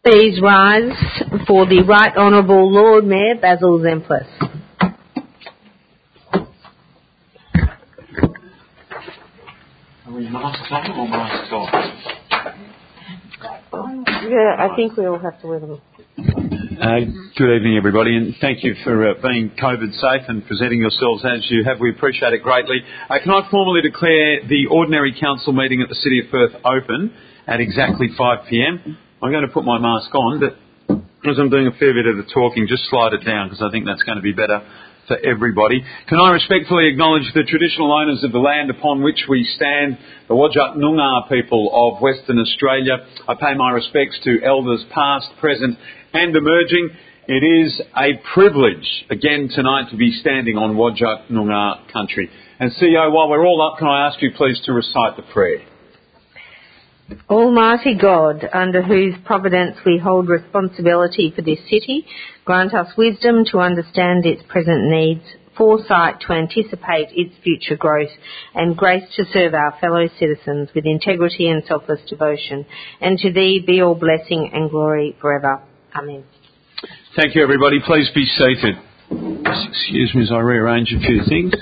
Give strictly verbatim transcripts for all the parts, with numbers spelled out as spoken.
Please rise for the Right Honourable Lord Mayor Basil Zemplis. Are we masks on or masks off? Yeah, I think we all have to wear them. Uh, good evening, everybody, and thank you for uh, being COVID safe and presenting yourselves as you have. We appreciate it greatly. Uh, can I formally declare the ordinary council meeting at the City of Perth open at exactly five p m? I'm going to put my mask on, but as I'm doing a fair bit of the talking, just slide it down because I think that's going to be better for everybody. Can I respectfully acknowledge the traditional owners of the land upon which we stand, the Whadjuk Noongar people of Western Australia. I pay my respects to elders past, present and emerging. It is a privilege again tonight to be standing on Whadjuk Noongar country. And C E O, while we're all up, can I ask you please to recite the prayer? Almighty God, under whose providence we hold responsibility for this city, grant us wisdom to understand its present needs, foresight to anticipate its future growth, and grace to serve our fellow citizens with integrity and selfless devotion. And to Thee be all blessing and glory forever. Amen. Thank you, everybody. Please be seated. Just excuse me as I rearrange a few things.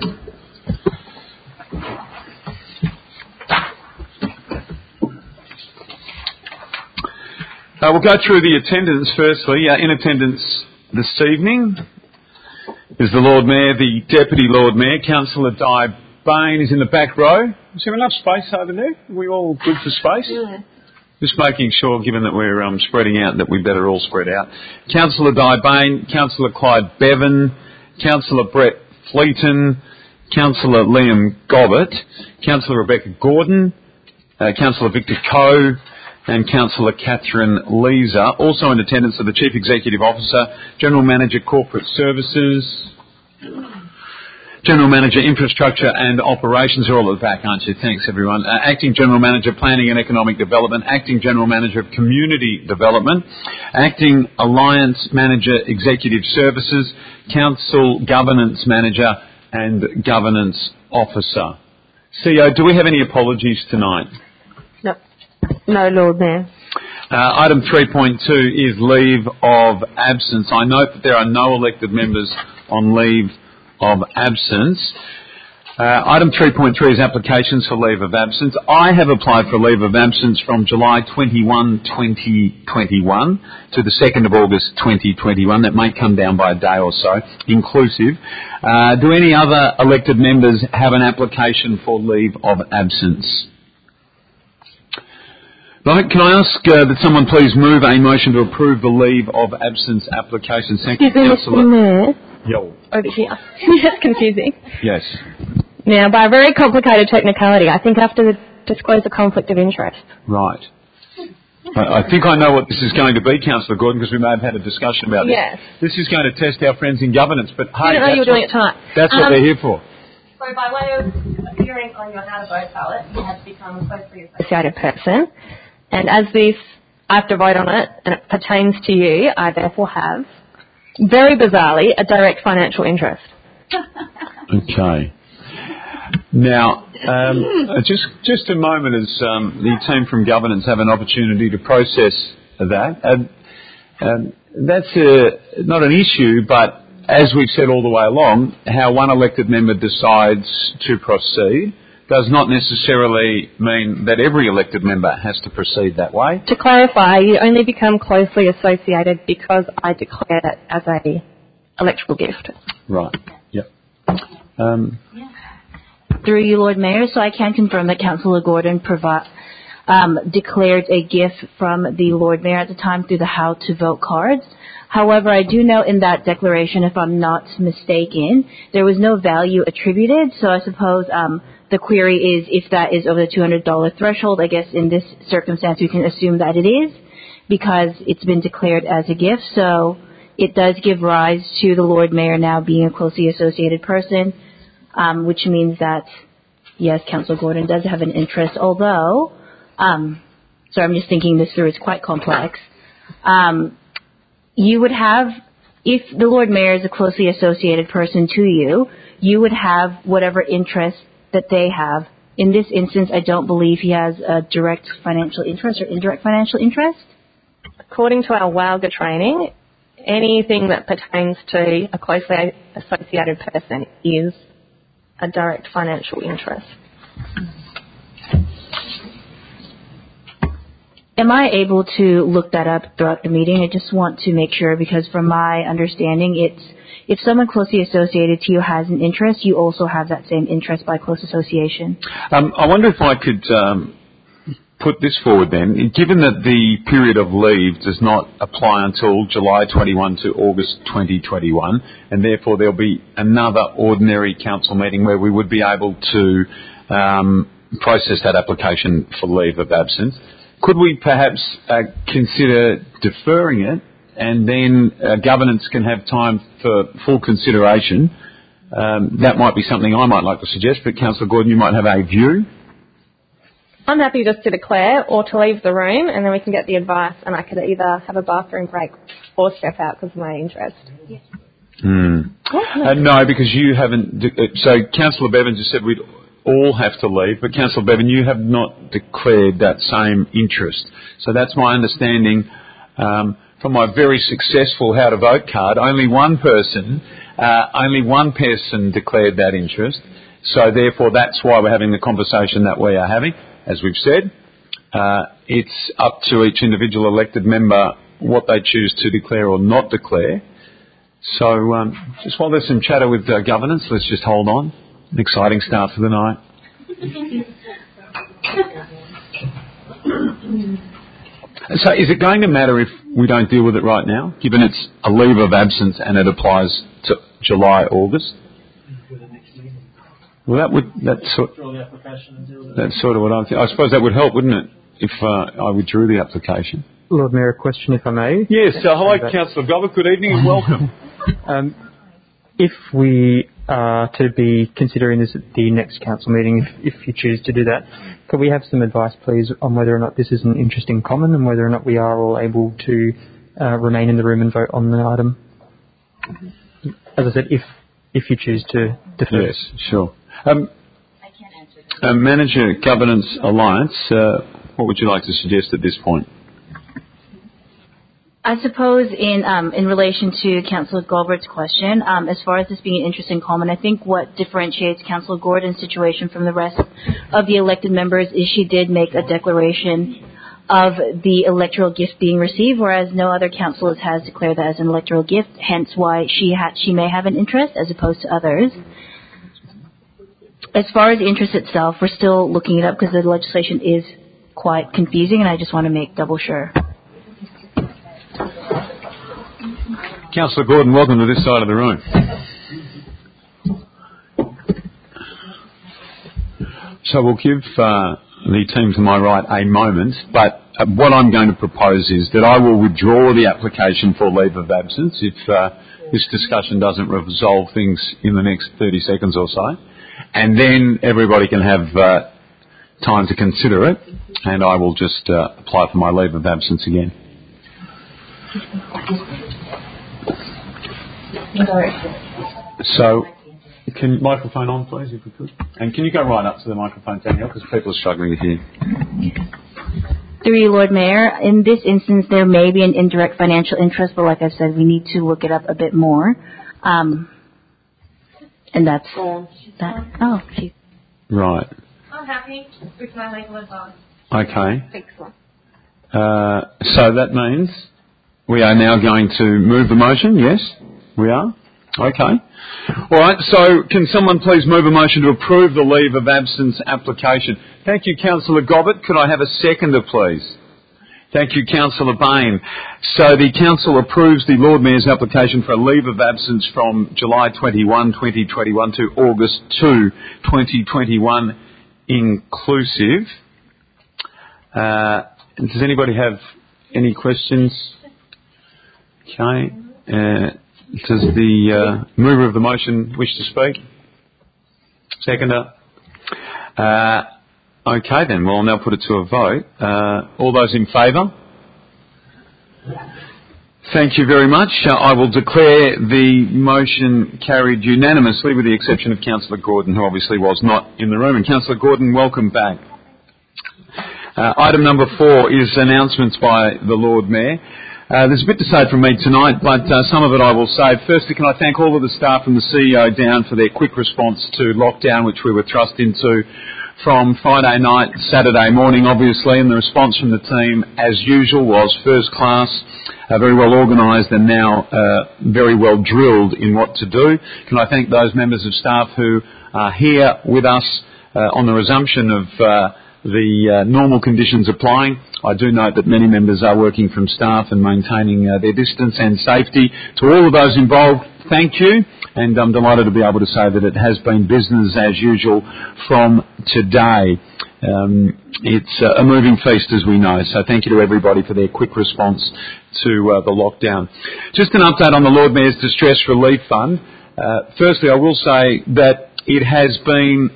Uh, we'll go through the attendance firstly. Uh, in attendance this evening is the Lord Mayor, the Deputy Lord Mayor, Councillor Di Bain is in the back row. Is there enough space over there? Are we all good for space? Yeah. Just making sure, given that we're um, spreading out, that we better all spread out. Councillor Di Bain, Councillor Clyde Bevan, Councillor Brett Fleeton, Councillor Liam Gobbett, Councillor Rebecca Gordon, uh, Councillor Victor Coe, and Councillor Catherine Leeser. Also in attendance are the Chief Executive Officer, General Manager Corporate Services, General Manager Infrastructure and Operations. They're all at the back, aren't you? Thanks, everyone. Uh, Acting General Manager Planning and Economic Development, Acting General Manager of Community Development, Acting Alliance Manager Executive Services, Council Governance Manager and Governance Officer. C E O, do we have any apologies tonight? No. No, Lord Mayor. Uh, item three point two is leave of absence. I note that there are no elected members on leave of absence. Uh, item three point three is applications for leave of absence. I have applied for leave of absence from July twenty-first, twenty twenty-one to the second of August twenty twenty-one. That may come down by a day or so, inclusive. Uh, do any other elected members have an application for leave of absence? Right, can I ask uh, that someone please move a motion to approve the leave of absence application? Thank you, Councillor. Mister Mayor, Yo. over here. It's confusing. Yes. Now, by a very complicated technicality, I think I have to disclose a conflict of interest. Right. I, I think I know what this is going to be, Councillor Gordon, because we may have had a discussion about this. Yes. This is going to test our friends in governance, but hey, I didn't know you were doing it tonight. That's um, what they're here for. So by way of appearing on your how to vote ballot, you have to become a closely associated person. And as this, I have to vote on it, and it pertains to you, I therefore have, very bizarrely, a direct financial interest. Okay. Now, um, just just a moment as um, the team from governance have an opportunity to process that. And, um, that's a, not an issue, but as we've said all the way along, how one elected member decides to proceed does not necessarily mean that every elected member has to proceed that way. To clarify, you only become closely associated because I declare it as a electoral gift. Right. Yep. Um, Through you, Lord Mayor, so I can confirm that Councillor Gordon provi- um, declared a gift from the Lord Mayor at the time through the How to Vote cards. However, I do note in that declaration, if I'm not mistaken, there was no value attributed, so I suppose um, the query is if that is over the two hundred dollars threshold. I guess in this circumstance we can assume that it is because it's been declared as a gift. So it does give rise to the Lord Mayor now being a closely associated person, um, which means that, yes, Councillor Gordon does have an interest, although, um, so I'm just thinking this through, it's quite complex. Um, you would have, if the Lord Mayor is a closely associated person to you, you would have whatever interest that they have. In this instance, I don't believe he has a direct financial interest or indirect financial interest. according to our WALGA training, anything that pertains to a closely associated person is a direct financial interest. Am I able to look that up throughout the meeting? I just want to make sure, because from my understanding, it's if someone closely associated to you has an interest, you also have that same interest by close association. Um, I wonder if I could um, put this forward then. Given that the period of leave does not apply until July twenty-first to August twenty twenty-one, and therefore there'll be another ordinary council meeting where we would be able to um, process that application for leave of absence, could we perhaps uh, consider deferring it, and then uh, governance can have time for full consideration? Um, that might be something I might like to suggest, but Councillor Gordon, you might have a view. I'm happy just to declare or to leave the room, and then we can get the advice, and I could either have a bathroom break or step out because of my interest. Mm. Uh, no, because you haven't... De- so Councillor Bevan just said we'd all have to leave, but Councillor Bevan, you have not declared that same interest. So that's my understanding um, from my very successful How to Vote card. Only one person, uh, only one person declared that interest. So therefore, that's why we're having the conversation that we are having. As we've said, uh, it's up to each individual elected member what they choose to declare or not declare. So um, just while there's some chatter with uh, governance, let's just hold on. An exciting start to the night. So is it going to matter if we don't deal with it right now, given it's a leave of absence and it applies to July, August? Well, that would that's sort, that's sort of what I'm thinking. I suppose that would help, wouldn't it, if uh, I withdrew the application? Lord Mayor, a question, if I may. Yes. Uh, hello, Councillor Gobbett. Good evening and welcome. um, if we are to be considering this at the next council meeting, if, if you choose to do that, could we have some advice, please, on whether or not this is an interest in common and whether or not we are all able to uh, remain in the room and vote on the item? As I said, if if you choose to defer. Yes, sure. Um, I can't answer that. uh, Manager Governance Alliance, uh, what would you like to suggest at this point? I suppose in um, in relation to Councillor Gilbert's question, um, as far as this being an interest in common, I think what differentiates Councillor Gordon's situation from the rest of the elected members is she did make a declaration of the electoral gift being received, whereas no other councillor has declared that as an electoral gift, hence why she ha- she may have an interest as opposed to others. As far as the interest itself, we're still looking it up because the legislation is quite confusing, and I just want to make double sure. Councillor Gordon, welcome to this side of the room. So we'll give uh, the team to my right a moment, but uh, what I'm going to propose is that I will withdraw the application for leave of absence if uh, this discussion doesn't resolve things in the next thirty seconds or so, and then everybody can have uh, time to consider it, and I will just uh, apply for my leave of absence again. So, can microphone on, please, if we could. And can you go right up to the microphone, Danielle, because people are struggling to hear. Through you, Lord Mayor, in this instance, there may be an indirect financial interest, but like I said, we need to look it up a bit more. Um, and that's that. Oh, geez. Right. I'm happy with my legal advice. Okay. Excellent. Uh, so that means we are now going to move the motion, yes? We are? Okay. All right, so can someone please move a motion to approve the leave of absence application? Thank you, Councillor Gobbett. Could I have a seconder, please? Thank you, Councillor Bain. So the Council approves the Lord Mayor's application for a leave of absence from July twenty-first, twenty twenty-one to August second, twenty twenty-one inclusive. Uh, does anybody have any questions? Okay. Uh, does the uh, mover of the motion wish to speak? Seconder? Uh, okay then, well I'll now put it to a vote. Uh, all those in favour? Thank you very much. Uh, I will declare the motion carried unanimously with the exception of Councillor Gordon, who obviously was not in the room. And Councillor Gordon, welcome back. Uh, item number four is announcements by the Lord Mayor. Uh, there's a bit to say from me tonight, but uh, some of it I will say. Firstly, can I thank all of the staff and the C E O down for their quick response to lockdown, which we were thrust into from Friday night, Saturday morning, obviously, and the response from the team, as usual, was first class, uh, very well organised and now uh, very well drilled in what to do. Can I thank those members of staff who are here with us uh, on the resumption of uh, the uh, normal conditions applying. I do note that many members are working from staff and maintaining uh, their distance and safety. To all of those involved, thank you, and I'm delighted to be able to say that it has been business as usual from today. Um, it's uh, a moving feast, as we know, so thank you to everybody for their quick response to uh, the lockdown. Just an update on the Lord Mayor's Distress Relief Fund. Uh, firstly, I will say that it has been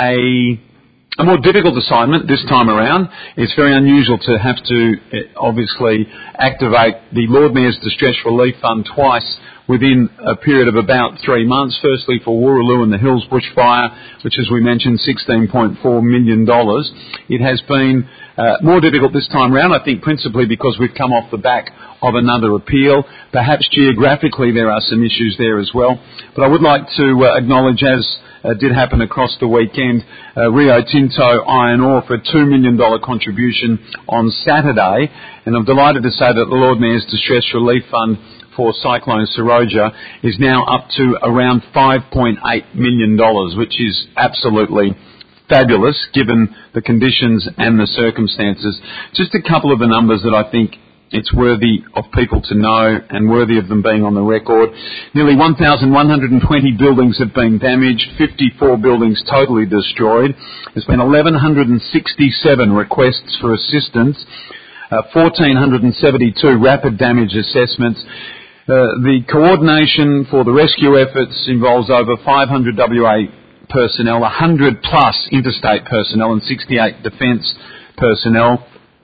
a A more difficult assignment this time around. It's very unusual to have to uh, obviously activate the Lord Mayor's Distress Relief Fund twice within a period of about three months. Firstly for Wooroloo and the Hills bushfire, which as we mentioned, sixteen point four million dollars. It has been uh, more difficult this time around, I think principally because we've come off the back of another appeal. Perhaps geographically there are some issues there as well. But I would like to uh, acknowledge, as Uh, did happen across the weekend, uh, Rio Tinto Iron Ore for a two million dollars contribution on Saturday, and I'm delighted to say that the Lord Mayor's Distress Relief Fund for Cyclone Seroja is now up to around five point eight million dollars, which is absolutely fabulous given the conditions and the circumstances. Just a couple of the numbers that I think it's worthy of people to know and worthy of them being on the record. Nearly one thousand one hundred twenty buildings have been damaged, fifty-four buildings totally destroyed. There's been one thousand one hundred sixty-seven requests for assistance, uh, one thousand four hundred seventy-two rapid damage assessments. Uh, the coordination for the rescue efforts involves over five hundred W A personnel, one hundred plus interstate personnel and sixty-eight defence personnel.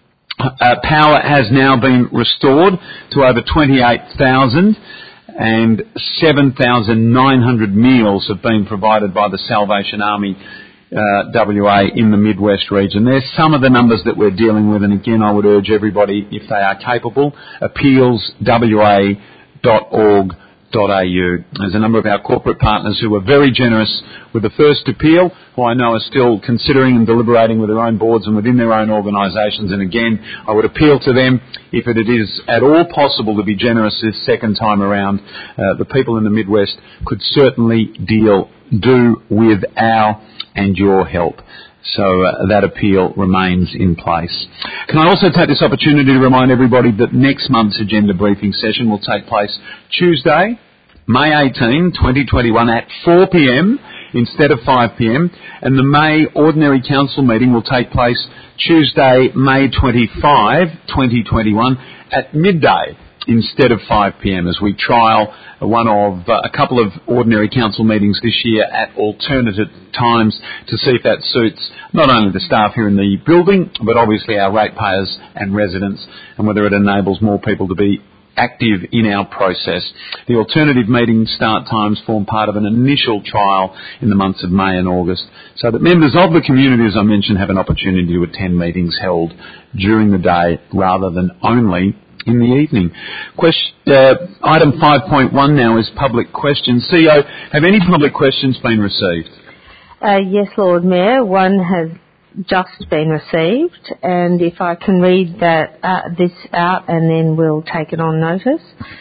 Uh, power has now been restored to over twenty-eight thousand and seven thousand nine hundred meals have been provided by the Salvation Army uh, W A in the Midwest region. There's some of the numbers that we're dealing with, and again I would urge everybody, if they are capable, appeals w a dot org dot a u. There's a number of our corporate partners who were very generous with the first appeal, who I know are still considering and deliberating with their own boards and within their own organisations. And again, I would appeal to them, if it is at all possible to be generous this second time around. Uh, the people in the Midwest could certainly deal, do with our and your help. So uh, that appeal remains in place. Can I also take this opportunity to remind everybody that next month's agenda briefing session will take place Tuesday, May eighteenth, twenty twenty-one at four p m instead of five p m, and the May Ordinary Council meeting will take place Tuesday, May twenty-fifth, twenty twenty-one at midday instead of five p m as we trial one of uh, a couple of ordinary council meetings this year at alternative times to see if that suits not only the staff here in the building but obviously our ratepayers and residents, and whether it enables more people to be active in our process. The alternative meeting start times form part of an initial trial in the months of May and August, so that members of the community, as I mentioned, have an opportunity to attend meetings held during the day rather than only in the evening. Question, uh, item five point one now is public questions. C E O, have any public questions been received? Uh, yes, Lord Mayor. One has just been received, and if I can read that uh, this out and then we'll take it on notice.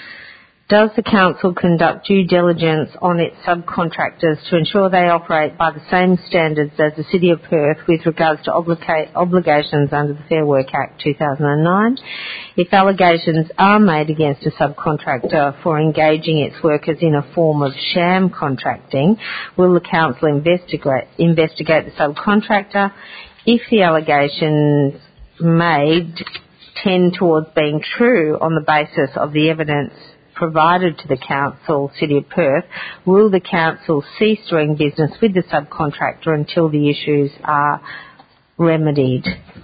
Does the Council conduct due diligence on its subcontractors to ensure they operate by the same standards as the City of Perth with regards to obliga- obligations under the Fair Work Act two thousand nine? If allegations are made against a subcontractor for engaging its workers in a form of sham contracting, will the Council investigate, investigate the subcontractor? If the allegations made tend towards being true on the basis of the evidence provided to the Council, City of Perth, will the Council cease doing business with the subcontractor until the issues are remedied?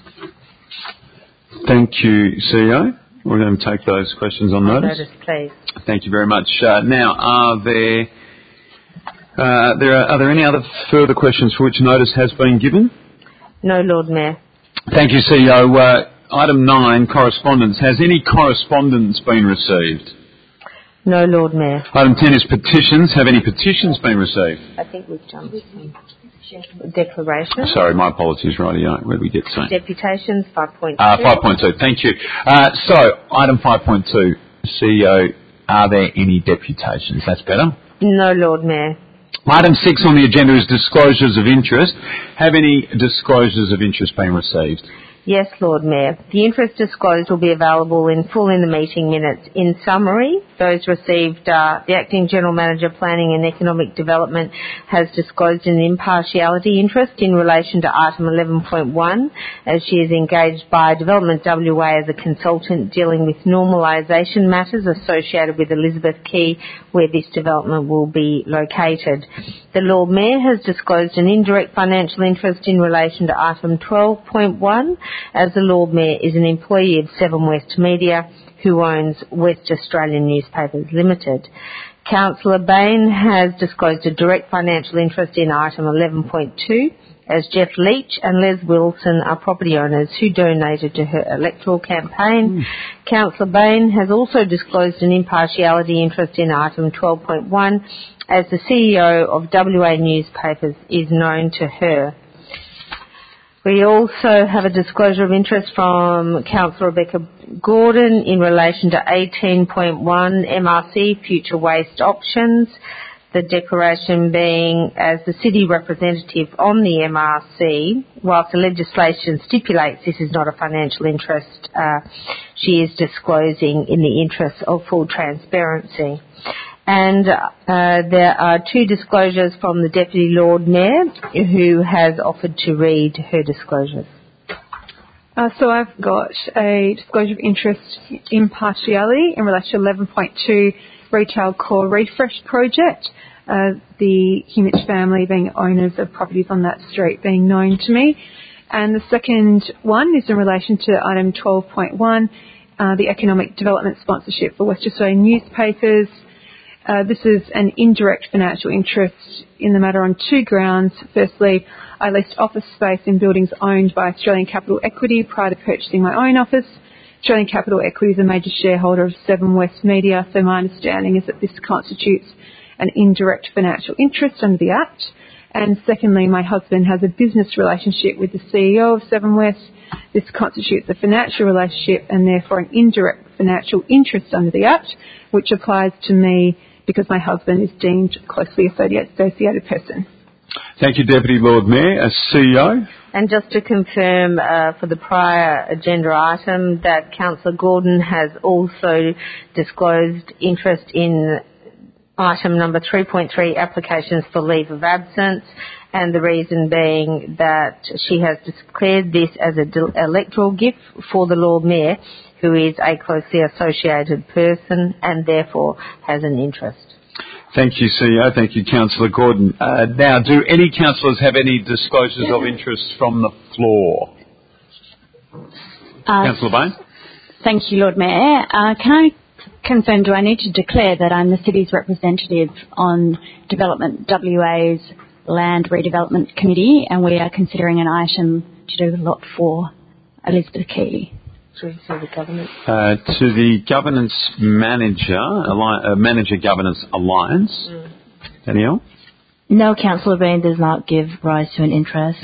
Thank you, C E O. We're going to take those questions on notice. Notice, please. Thank you very much. Uh, now, are there, uh, there are, are there any other further questions for which notice has been given? No, Lord Mayor. Thank you, C E O. Uh, item nine, correspondence. Has any correspondence been received? No, Lord Mayor. Item ten is petitions. Have any petitions been received? I think we've jumped some declarations. Sorry, my apologies, rightio. Where did we get to? Deputations, five point two. Uh, five point two, thank you. Uh, so, item five point two, C E O, are there any deputations? That's better. No, Lord Mayor. Item six on the agenda is disclosures of interest. Have any disclosures of interest been received? Yes, Lord Mayor. The interest disclosed will be available in full in the meeting minutes. In summary, those received, uh, the Acting General Manager Planning and Economic Development has disclosed an impartiality interest in relation to item eleven point one, as she is engaged by Development W A as a consultant dealing with normalisation matters associated with Elizabeth Quay, where this development will be located. The Lord Mayor has disclosed an indirect financial interest in relation to item twelve point one, as the Lord Mayor is an employee of Seven West Media, who owns West Australian Newspapers Limited. Councillor Bain has disclosed a direct financial interest in item eleven point two, as Jeff Leach and Les Wilson are property owners who donated to her electoral campaign. Mm. Councillor Bain has also disclosed an impartiality interest in item twelve point one, as the C E O of W A Newspapers is known to her. We also have a disclosure of interest from Councillor Rebecca Gordon in relation to eighteen point one M R C Future Waste Options, the declaration being as the city representative on the M R C, whilst the legislation stipulates this is not a financial interest, uh, she is disclosing in the interest of full transparency. And uh, there are two disclosures from the Deputy Lord Mayor, who has offered to read her disclosures. Uh, so I've got a disclosure of interest impartiality in relation to eleven point two Retail Core Refresh Project, uh, the Hummich family being owners of properties on that street being known to me. And the second one is in relation to item twelve point one, uh, the Economic Development Sponsorship for West Australian Newspapers. Uh, this is an indirect financial interest in the matter on two grounds. Firstly, I leased office space in buildings owned by Australian Capital Equity prior to purchasing my own office. Australian Capital Equity is a major shareholder of Seven West Media, so my understanding is that this constitutes an indirect financial interest under the Act. And secondly, my husband has a business relationship with the C E O of Seven West. This constitutes a financial relationship and therefore an indirect financial interest under the Act, which applies to me because my husband is deemed closely associated person. Thank you, Deputy Lord Mayor. As C E O. And just to confirm uh, for the prior agenda item that Councillor Gordon has also disclosed interest in item number three point three, applications for leave of absence, and the reason being that she has declared this as an electoral gift for the Lord Mayor, who is a closely associated person and therefore has an interest. Thank you, C E O. Thank you, Councillor Gordon. Uh, now, do any councillors have any disclosures of interest from the floor? Uh, Councillor Bain? Thank you, Lord Mayor. Uh, can I confirm, do I need to declare that I'm the city's representative on Development W A's Land Redevelopment Committee, and we are considering an item to do with Lot four, Elizabeth Quay? To the government. Uh, to the Governance Manager, Alli- uh, Manager Governance Alliance. Mm. Danielle? No, Councillor Bain does not give rise to an interest.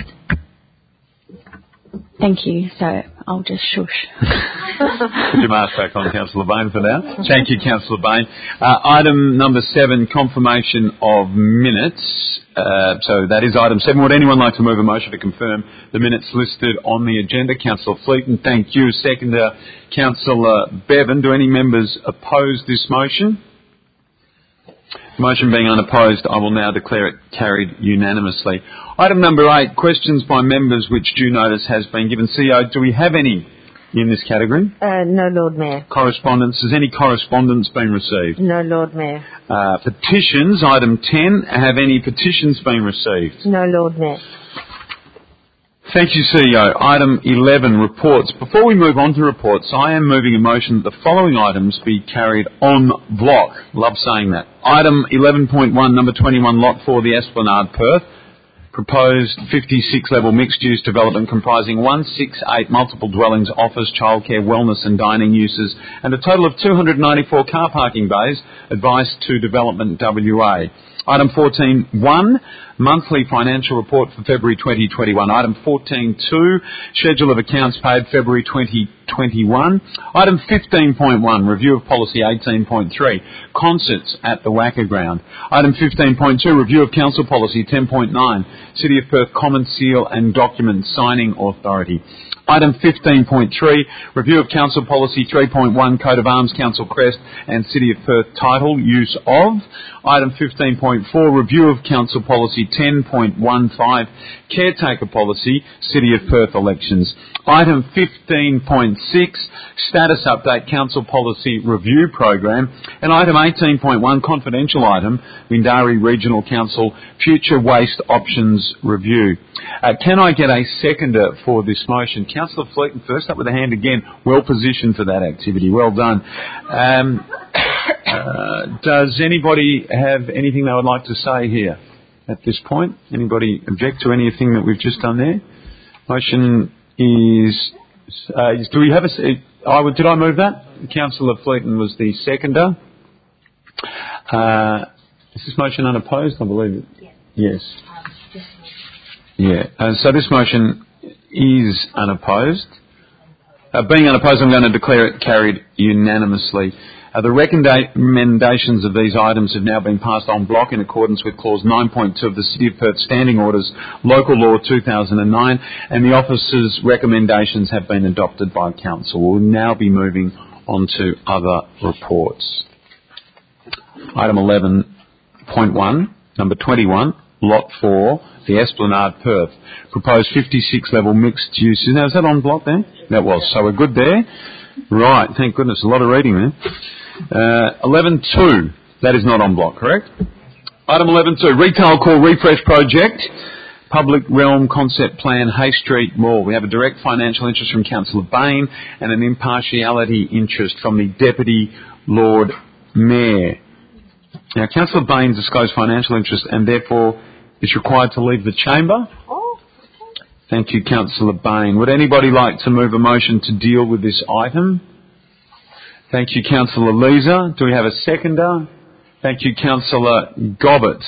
Thank you, so I'll just shush. Put your mask back on, Councillor Bain, for now. Thank you, Councillor Bain. Uh, item number seven, confirmation of minutes. Uh, so that is item seven. Would anyone like to move a motion to confirm the minutes listed on the agenda? Councillor Fleeton, thank you. Seconder, Councillor Bevan. Do any members oppose this motion? Motion being unopposed, I will now declare it carried unanimously. Item number eight, questions by members which due notice has been given. C E O, do we have any in this category? Uh, no, Lord Mayor. Correspondence. Has any correspondence been received? No, Lord Mayor. Uh, petitions, item ten. Have any petitions been received? No, Lord Mayor. Thank you, C E O. Item eleven, reports. Before we move on to reports, I am moving a motion that the following items be carried on block. Love saying that. Item eleven point one, number twenty-one, Lot four, the Esplanade, Perth. Proposed fifty-six level mixed-use development comprising one sixty-eight multiple dwellings, office, childcare, wellness and dining uses, and a total of two hundred ninety-four car parking bays. Advice to Development W A. Item fourteen point one, monthly financial report for February twenty twenty-one. Item fourteen point two, schedule of accounts paid February twenty twenty-one. Item fifteen point one, review of policy eighteen point three, concerts at the Wacker Ground. Item fifteen point two, review of council policy ten point nine, City of Perth Common Seal and Document Signing Authority. Item fifteen point three, review of council policy three point one, coat of arms, council crest and City of Perth title, use of. Item fifteen point four, review of council policy ten point one five, caretaker policy, City of Perth elections. Item fifteen point six, status update, council policy review program. And item eighteen point one, confidential item, Mindarie Regional Council future waste options review. Uh, can I get a seconder for this motion? Councillor Fleeton, first up with a hand again. Well positioned for that activity. Well done. Um, uh, does anybody have anything they would like to say here at this point? Anybody object to anything that we've just done there? Motion is... Uh, do we have a... I, did I move that? Councillor Fleeton was the seconder. Uh, is this motion unopposed? I believe it. Yes. Yeah. Uh, so this motion is unopposed. Uh, being unopposed, I'm going to declare it carried unanimously. Uh, the recommendations of these items have now been passed en bloc in accordance with Clause nine point two of the City of Perth Standing Orders, Local Law two thousand nine, and the officers' recommendations have been adopted by Council. We'll now be moving on to other reports. Item eleven point one, number twenty-one, Lot four, the Esplanade, Perth. Proposed fifty-six level mixed use. Now, is that on block there? That was. So we're good there? Right. Thank goodness. A lot of reading there. Uh, eleven two. That is not on block, correct? Item eleven two, Retail Core Refresh Project. Public Realm Concept Plan, Hay Street Mall. We have a direct financial interest from Councillor Bain and an impartiality interest from the Deputy Lord Mayor. Now, Councillor Bain disclosed financial interest and therefore is required to leave the chamber. Thank you, Councillor Bain. Would anybody like to move a motion to deal with this item? Thank you, Councillor Leeser. Do we have a seconder? Thank you, Councillor Gobbett.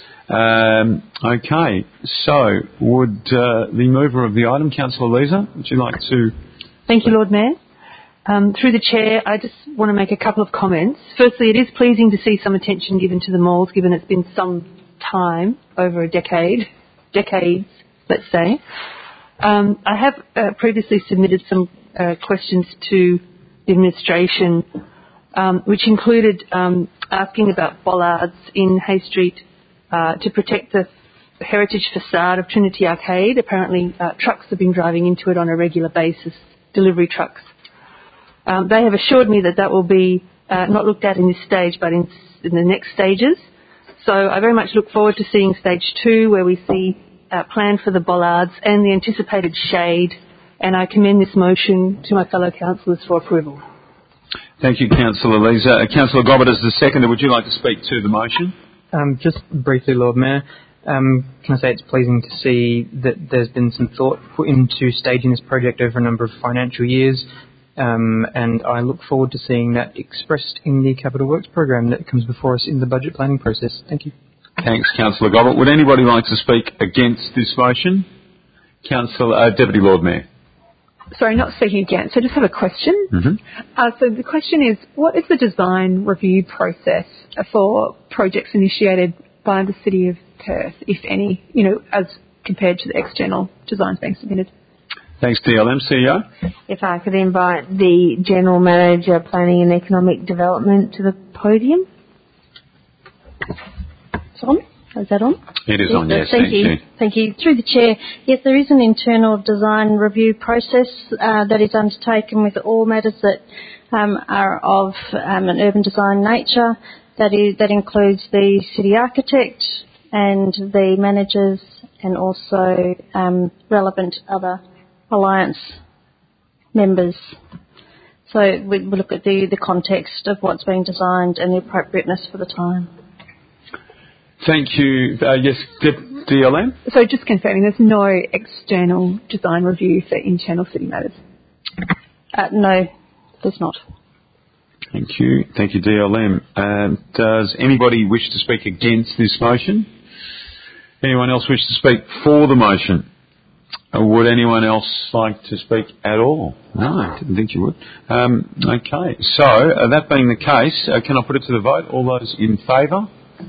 Um, okay, so would uh, the mover of the item, Councillor Leeser, would you like to... Thank you, Lord Mayor. Um, through the Chair, I just want to make a couple of comments. Firstly, it is pleasing to see some attention given to the malls, given it's been some time, over a decade, decades, let's say. Um, I have uh, previously submitted some uh, questions to the administration, um, which included um, asking about bollards in Hay Street uh, to protect the heritage facade of Trinity Arcade. Apparently, uh, trucks have been driving into it on a regular basis, delivery trucks. Um, they have assured me that that will be uh, not looked at in this stage, but in, in the next stages. So I very much look forward to seeing stage two, where we see a plan for the bollards and the anticipated shade, and I commend this motion to my fellow councillors for approval. Thank you, Councillor Leeser. Uh, Councillor Gobbett, as the seconder, would you like to speak to the motion? Um, just briefly, Lord Mayor, um, can I say it's pleasing to see that there's been some thought put into staging this project over a number of financial years. Um, and I look forward to seeing that expressed in the Capital Works program that comes before us in the budget planning process. Thank you. Thanks, Councillor Gobbett. Would anybody like to speak against this motion? Councillor, uh, Deputy Lord Mayor. Sorry, not speaking against. I just have a question. Mm-hmm. Uh, so the question is, what is the design review process for projects initiated by the City of Perth, if any, you know, as compared to the external designs being submitted? Thanks, D L M. C E O. If I could invite the General Manager, Planning and Economic Development to the podium. It's on? Is that on? It is yes, on, yes. Thank, thank you. you. Thank you. Through the Chair, yes, there is an internal design review process uh, that is undertaken with all matters that um, are of um, an urban design nature. That is that includes the city architect and the managers and also um, relevant other alliance members. So we, we look at the, the context of what's being designed and the appropriateness for the time. Thank you. Uh, yes, De- D L M? So just confirming, there's no external design review for internal city matters? Uh, no, there's not. Thank you. Thank you, D L M. Uh, does anybody wish to speak against this motion? Anyone else wish to speak for the motion? Or would anyone else like to speak at all? No, I didn't think you would. Um, okay, so uh, that being the case, uh, can I put it to the vote? All those in favour?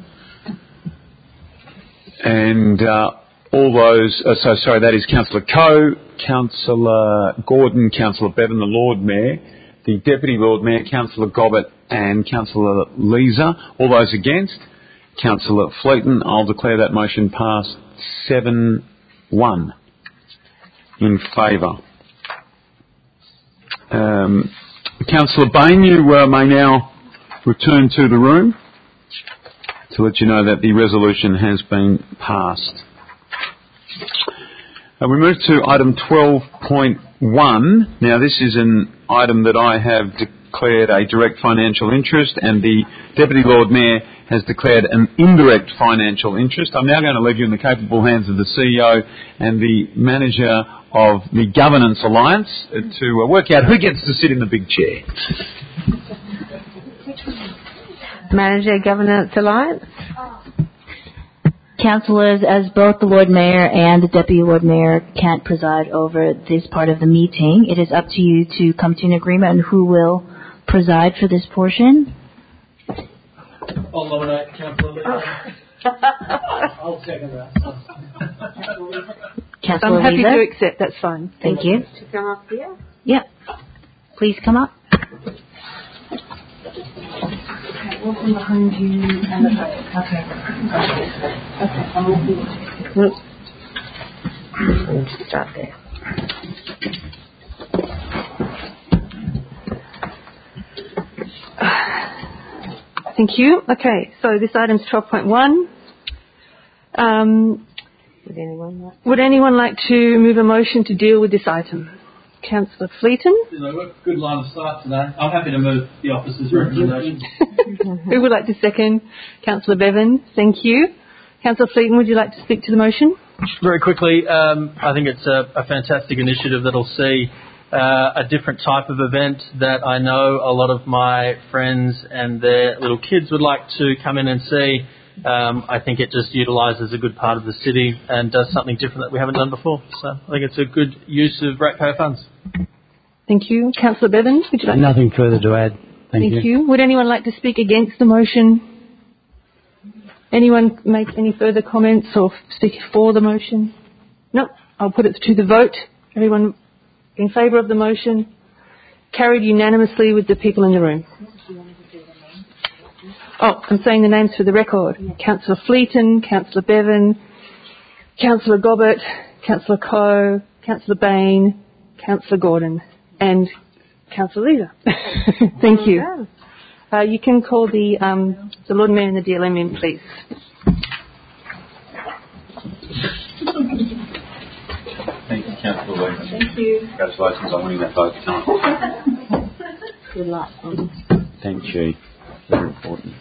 And uh, all those, uh, so sorry, that is Councillor Coe, Councillor Gordon, Councillor Bevan, the Lord Mayor, the Deputy Lord Mayor, Councillor Gobbett and Councillor Leeser. All those against? Councillor Fleeton. I'll declare that motion passed seven one in favour. Um, Councillor Bain, you uh, may now return to the room to let you know that the resolution has been passed. Uh, we move to item twelve point one. Now, this is an item that I have declared a direct financial interest, and the Deputy Lord Mayor has declared an indirect financial interest. I'm now going to leave you in the capable hands of the C E O and the manager of the Governance Alliance to uh, work out who gets to sit in the big chair. Manager, Governance Alliance. Councillors, as both the Lord Mayor and the Deputy Lord Mayor can't preside over this part of the meeting, it is up to you to come to an agreement on who will preside for this portion. I'll nominate Councillor Leeser. I'll second that. Councillor I'm happy Leeser. to accept, that's fine. Thank you. To come up here. Yep. Please come up. Walking behind you and the okay. Okay. I'm walking. We'll start there. Thank you. Okay, so this item's twelve point one. Um, Would anyone like? would anyone like to move a motion to deal with this item? Councillor Fleeton. You know, we've got a good line of sight today. I'm happy to move the officer's recommendation. Who would like to second? Councillor Bevan. Thank you. Councillor Fleeton, would you like to speak to the motion? Very quickly, um, I think it's a, a fantastic initiative that'll see uh, a different type of event that I know a lot of my friends and their little kids would like to come in and see. Um, I think it just utilises a good part of the city and does something different that we haven't done before. So I think it's a good use of ratepayer funds. Thank you. Councillor Bevan, would you like Nothing further to add. Thank, Thank you. you. Would anyone like to speak against the motion? Anyone make any further comments or speak for the motion? No. I'll put it to the vote. Everyone in favour of the motion? Carried unanimously with the people in the room. Oh, I'm saying the names for the record. Councillor Fleeton, Councillor Bevan, Councillor Gobbett, Councillor Coe, Councillor Bain, Councillor Gordon, and Councillor Leeser. Thank you. Uh, you can call the, um, the Lord Mayor and the D L M in, please. Thank you, Councillor Leeser. Thank you. Congratulations on winning that vote tonight. Good luck. Thank you. Very important.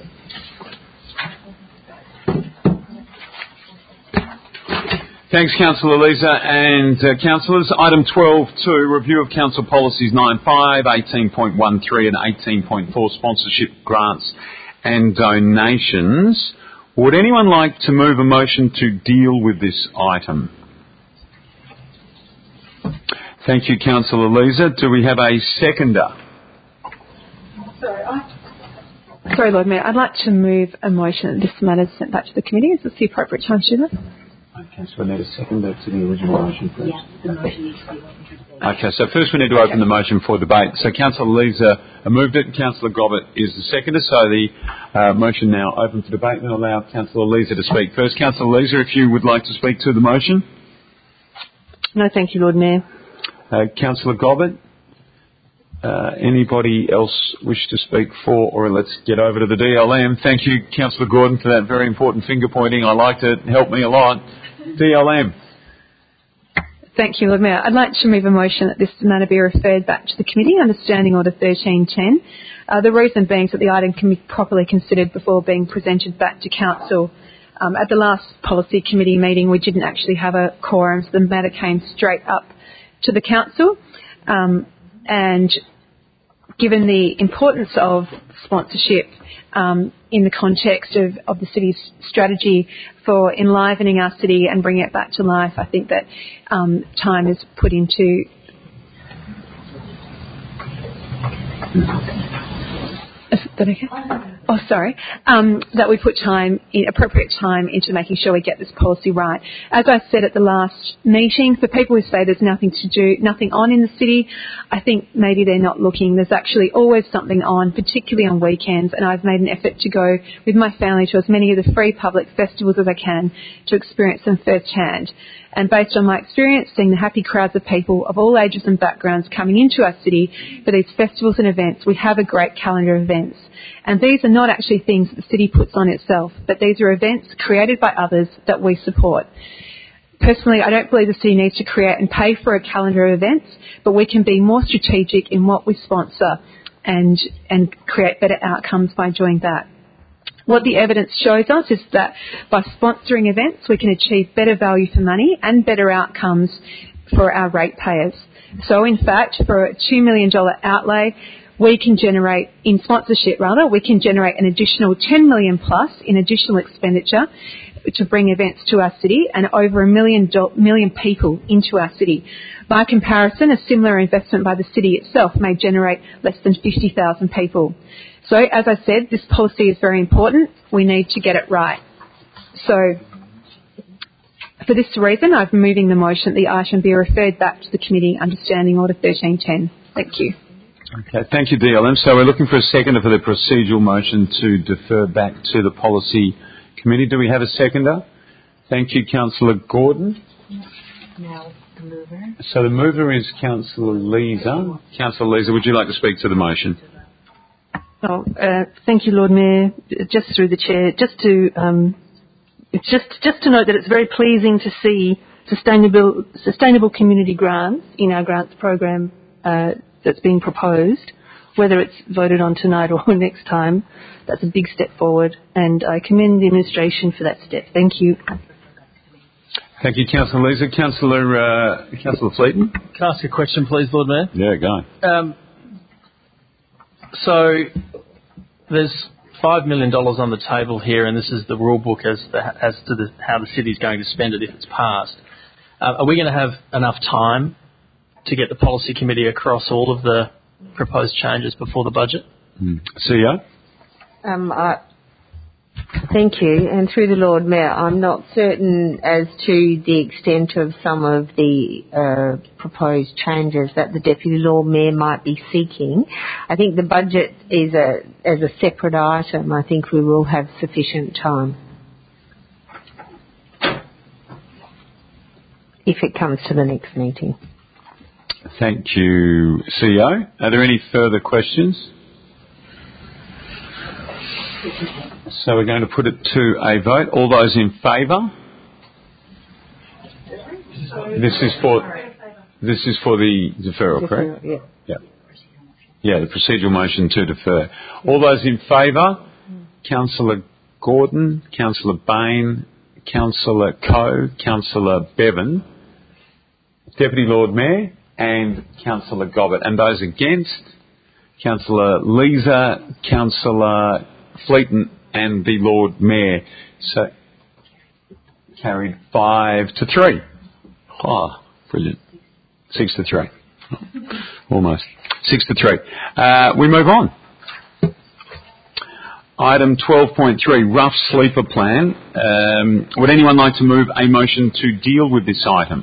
Thanks, Councillor Leeser and uh, councillors. Item twelve two, review of Council Policies nine five, eighteen point one three and eighteen point four, sponsorship, grants and donations. Would anyone like to move a motion to deal with this item? Thank you, Councillor Leeser. Do we have a seconder? Sorry, I... Sorry, Lord Mayor. I'd like to move a motion that this matter is sent back to the committee. Is this the appropriate time to do that? Okay, so we need a seconder to the original motion, please. Yeah, the motion needs to be open. Okay, so first we need to open the motion for debate. So Councillor Leeser moved it, Councillor Gobbett is the seconder, so the uh, motion now open for debate. We'll allow Councillor Leeser to speak first. Councillor Leeser, if you would like to speak to the motion. No, thank you, Lord Mayor. Uh, Councillor Gobbett, uh, anybody else wish to speak for, or let's get over to the D L M. Thank you, Councillor Gordon, for that very important finger pointing. I liked it, it helped me a lot. D L M. Thank you, Lord Mayor. I'd like to move a motion that this matter be referred back to the committee under Standing Order thirteen ten. Uh, the reason being that the item can be properly considered before being presented back to Council Um, at the last policy committee meeting, we didn't actually have a quorum, so the matter came straight up to the council. Um, and given the importance of sponsorship um, in the context of, of the city's strategy for enlivening our city and bringing it back to life, I think that um, time is put into Is that okay? Oh, sorry. Um, that we put time, in, appropriate time into making sure we get this policy right. As I said at the last meeting, for people who say there's nothing to do, nothing on in the city, I think maybe they're not looking. There's actually always something on, particularly on weekends, and I've made an effort to go with my family to as many of the free public festivals as I can to experience them firsthand. And based on my experience, seeing the happy crowds of people of all ages and backgrounds coming into our city for these festivals and events, we have a great calendar of events. And these are not actually things that the city puts on itself, but these are events created by others that we support. Personally, I don't believe the city needs to create and pay for a calendar of events, but we can be more strategic in what we sponsor and, and create better outcomes by doing that. What the evidence shows us is that by sponsoring events, we can achieve better value for money and better outcomes for our ratepayers. So, in fact, for a two million dollars outlay, we can generate, in sponsorship rather, we can generate an additional ten million dollars plus in additional expenditure to bring events to our city and over a million, do- million people into our city. By comparison, a similar investment by the city itself may generate less than fifty thousand people. So, as I said, this policy is very important. We need to get it right. So, for this reason, I'm moving the motion that the item be referred back to the committee under Standing Order thirteen ten. Thank you. Okay, thank you, D L M. So we're looking for a seconder for the procedural motion to defer back to the policy committee. Do we have a seconder? Thank you, Councillor Gordon. Now the mover. So the mover is Councillor Leeser. Councillor Leeser, would you like to speak to the motion? Oh, uh, thank you, Lord Mayor. Just through the chair, just to um, it's just just to note that it's very pleasing to see sustainable sustainable community grants in our grants program uh, that's being proposed. Whether it's voted on tonight or next time, that's a big step forward, and I commend the administration for that step. Thank you. Thank you, Councillor Leeser. Councillor uh, Councillor Fleeton. Can I ask a question, please, Lord Mayor? Yeah, go. Um, so there's five million dollars on the table here, and this is the rule book as, the, as to the, how the city is going to spend it if it's passed. Uh, are we going to have enough time to get the policy committee across all of the proposed changes before the budget? Mm. C E O? Um, I, thank you. And through the Lord Mayor, I'm not certain as to the extent of some of the uh, proposed changes that the Deputy Lord Mayor might be seeking. I think the budget is a as a separate item. I think we will have sufficient time if it comes to the next meeting. Thank you, C E O. Are there any further questions? So we're going to put it to a vote. All those in favour? This is for this is for the deferral, correct? Yeah. Yeah. Yeah, the procedural motion to defer. All those in favour? Councillor Gordon, Councillor Bain, Councillor Coe, Councillor Bevan, Deputy Lord Mayor, and Councillor Gobbett. And those against? Councillor Leeser, Councillor Fleeton, and the Lord Mayor. So carried five to three. Oh, brilliant. Six to three. Almost. Six to three. Uh, we move on. Item twelve point three, rough sleeper plan. Um, would anyone like to move a motion to deal with this item?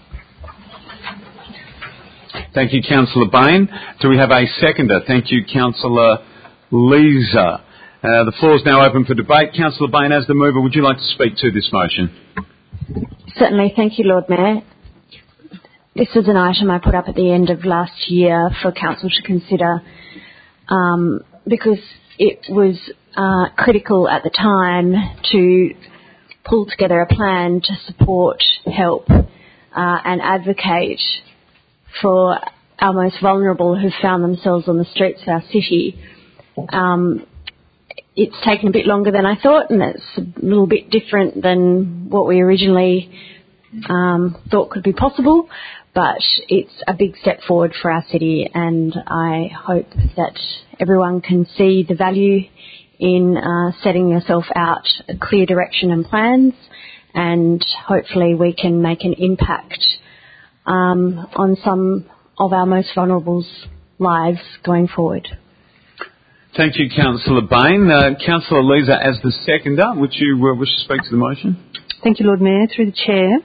Thank you, Councillor Bain. Do we have a seconder? Thank you, Councillor Leeser. Uh, the floor is now open for debate. Councillor Bain, as the mover, would you like to speak to this motion? Certainly. Thank you, Lord Mayor. This was an item I put up at the end of last year for Council to consider um, because it was uh, critical at the time to pull together a plan to support, help uh, and advocate for our most vulnerable who found themselves on the streets of our city. Um, it's taken a bit longer than I thought, and it's a little bit different than what we originally um, thought could be possible, but it's a big step forward for our city, and I hope that everyone can see the value in uh, setting yourself out a clear direction and plans, and hopefully we can make an impact um, on some of our most vulnerable's lives going forward. Thank you, Councillor Bain. Uh, Councillor Leeser, as the seconder, would you uh, wish to speak to the motion? Thank you, Lord Mayor. Through the Chair.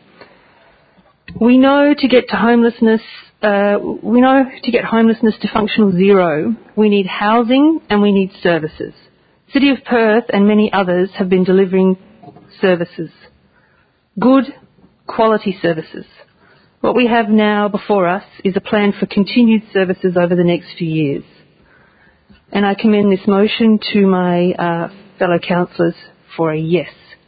We know to get to homelessness, uh, we know to get homelessness to functional zero, we need housing and we need services. City of Perth and many others have been delivering services. Good, quality services. What we have now before us is a plan for continued services over the next few years. And I commend this motion to my uh, fellow councillors for a yes.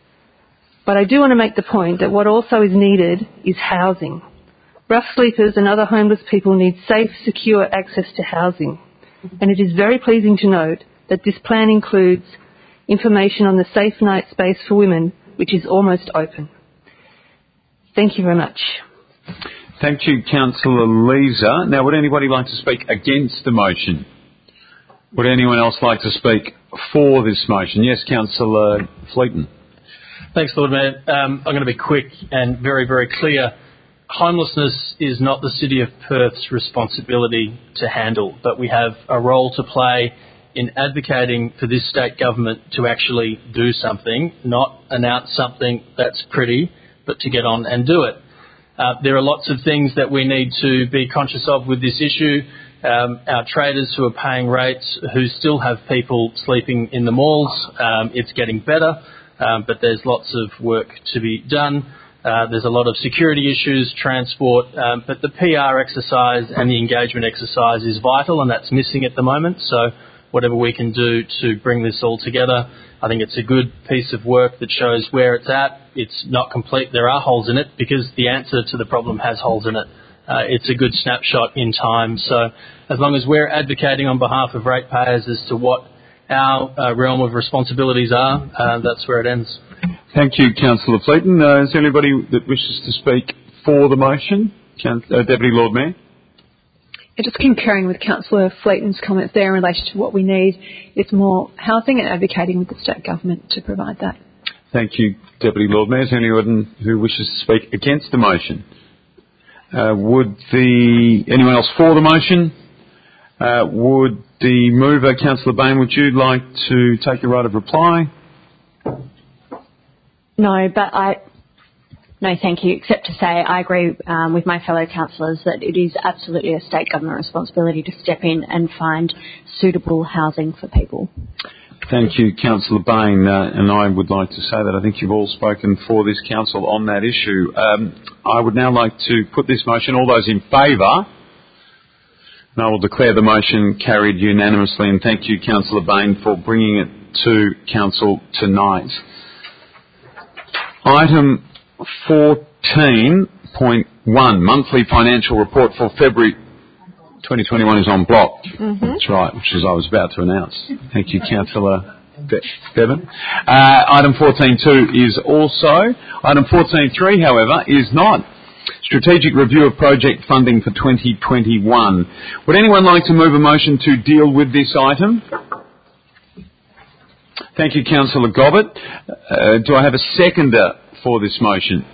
But I do want to make the point that what also is needed is housing. Rough sleepers and other homeless people need safe, secure access to housing. And it is very pleasing to note that this plan includes information on the safe night space for women, which is almost open. Thank you very much. Thank you, Councillor Leeser. Now, would anybody like to speak against the motion? Would anyone else like to speak for this motion? Yes, Councillor Fleeton. Thanks, Lord Mayor. Um, I'm going to be quick and very, very clear. Homelessness is not the City of Perth's responsibility to handle, but we have a role to play in advocating for this state government to actually do something, not announce something that's pretty, but to get on and do it. Uh, there are lots of things that we need to be conscious of with this issue. Um, our traders who are paying rates, who still have people sleeping in the malls, um, it's getting better, um, but there's lots of work to be done. Uh, there's a lot of security issues, transport, um, but the P R exercise and the engagement exercise is vital, and that's missing at the moment. So whatever we can do to bring this all together, I think it's a good piece of work that shows where it's at. It's not complete. There are holes in it because the answer to the problem has holes in it. Uh, it's a good snapshot in time. So as long as we're advocating on behalf of ratepayers as to what our uh, realm of responsibilities are, uh, that's where it ends. Thank you, Councillor Fleeton. Uh, is there anybody that wishes to speak for the motion? Count, uh, Deputy Lord Mayor. Just concurring with Councillor Fleeton's comments there in relation to what we need is more housing and advocating with the state government to provide that. Thank you, Deputy Lord Mayor. Is there anyone who wishes to speak against the motion? Uh, would the anyone else for the motion? Uh, would the mover, Councillor Bain, would you like to take your right of reply? No, but I... No, thank you, except to say I agree um, with my fellow councillors that it is absolutely a state government responsibility to step in and find suitable housing for people. Thank you, Councillor Bain, uh, and I would like to say that I think you've all spoken for this council on that issue. Um, I would now like to put this motion. All those in favour, and I will declare the motion carried unanimously, and thank you, Councillor Bain, for bringing it to council tonight. Item fourteen point one, monthly financial report for February twenty twenty-one is on block. Mm-hmm. That's right, which is I was about to announce. Thank you, Councillor Be- Bevan. Uh, item fourteen point two is also. Item fourteen point three, however, is not. Strategic review of project funding for twenty twenty-one. Would anyone like to move a motion to deal with this item? Thank you, Councillor Gobbett. Uh, do I have a seconder for this motion?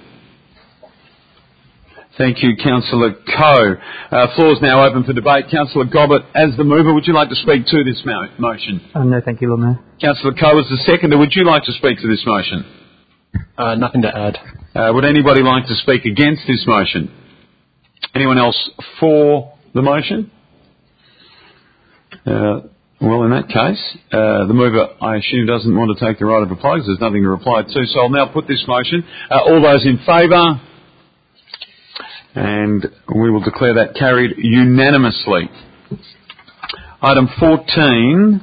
Thank you, Councillor Coe. Uh, floor is now open for debate. Councillor Gobbett, as the mover, would you like to speak to this mo- motion? Uh, no, thank you, Lord Mayor. Councillor Coe, as the seconder, would you like to speak to this motion? Uh, nothing to add. Uh, would anybody like to speak against this motion? Anyone else for the motion? Uh, well, in that case, uh, the mover, I assume, doesn't want to take the right of reply because there's nothing to reply to. So I'll now put this motion. Uh, all those in favour? And we will declare that carried unanimously. Item fourteen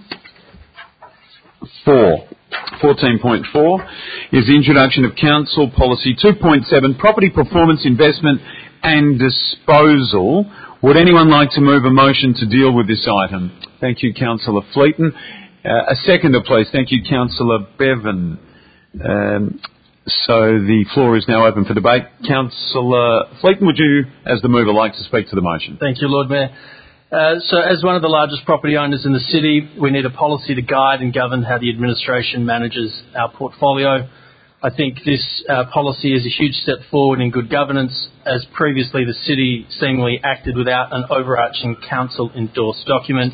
four. fourteen point four is the introduction of Council Policy two point seven, Property Performance Investment and Disposal. Would anyone like to move a motion to deal with this item? Thank you, Councillor Fleeton. Uh, a seconder, please. Thank you, Councillor Bevan. Um, so the floor is now open for debate. Councillor Fleeton, would you, as the mover, like to speak to the motion? Thank you, Lord Mayor. Uh, so as one of the largest property owners in the city, we need a policy to guide and govern how the administration manages our portfolio. I think this uh, policy is a huge step forward in good governance, as previously the city seemingly acted without an overarching council-endorsed document.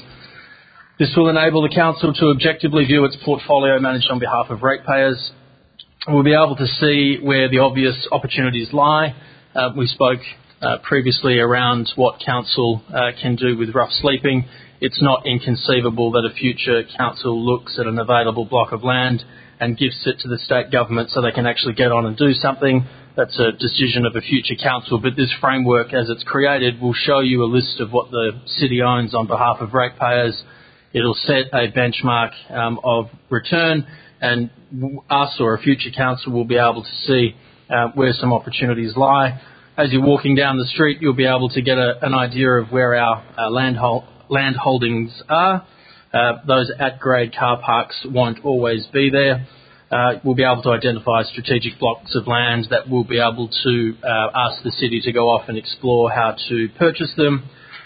This will enable the council to objectively view its portfolio managed on behalf of ratepayers. We'll be able to see where the obvious opportunities lie. Uh, we spoke uh, previously around what council uh, can do with rough sleeping. It's not inconceivable that a future council looks at an available block of land and gifts it to the state government so they can actually get on and do something. That's a decision of a future council, but this framework as it's created will show you a list of what the city owns on behalf of ratepayers. It'll set a benchmark um, of return, and us or a future council will be able to see uh, where some opportunities lie. As you're walking down the street, you'll be able to get a, an idea of where our uh, land, hol- land holdings are. Uh, those at-grade car parks won't always be there. Uh, we'll be able to identify strategic blocks of land that we'll be able to uh, ask the city to go off and explore how to purchase them.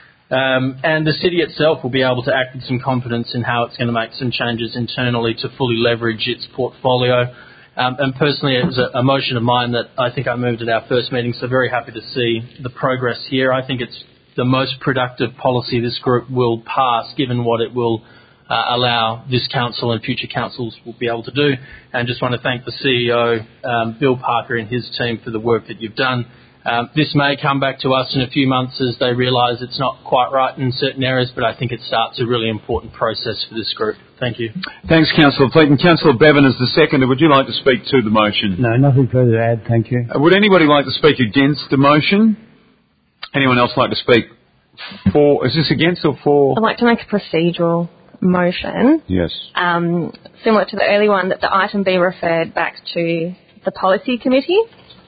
Um, and the city itself will be able to act with some confidence in how it's going to make some changes internally to fully leverage its portfolio. Um, and personally, it was a, a motion of mine that I think I moved at our first meeting, so very happy to see the progress here. I think it's the most productive policy this group will pass, given what it will uh, allow this council and future councils will be able to do. And just want to thank the C E O, um, Bill Parker, and his team for the work that you've done. Um, this may come back to us in a few months as they realise it's not quite right in certain areas, but I think it starts a really important process for this group. Thank you. Thanks, Councillor Fleeton. Councillor Bevan is the seconder. Would you like to speak to the motion? No, nothing further to add. Thank you. Uh, would anybody like to speak against the motion? Anyone else like to speak for? Is this against or for? I'd like to make a procedural motion. Yes. Um, similar to the early one, that the item be referred back to the policy committee.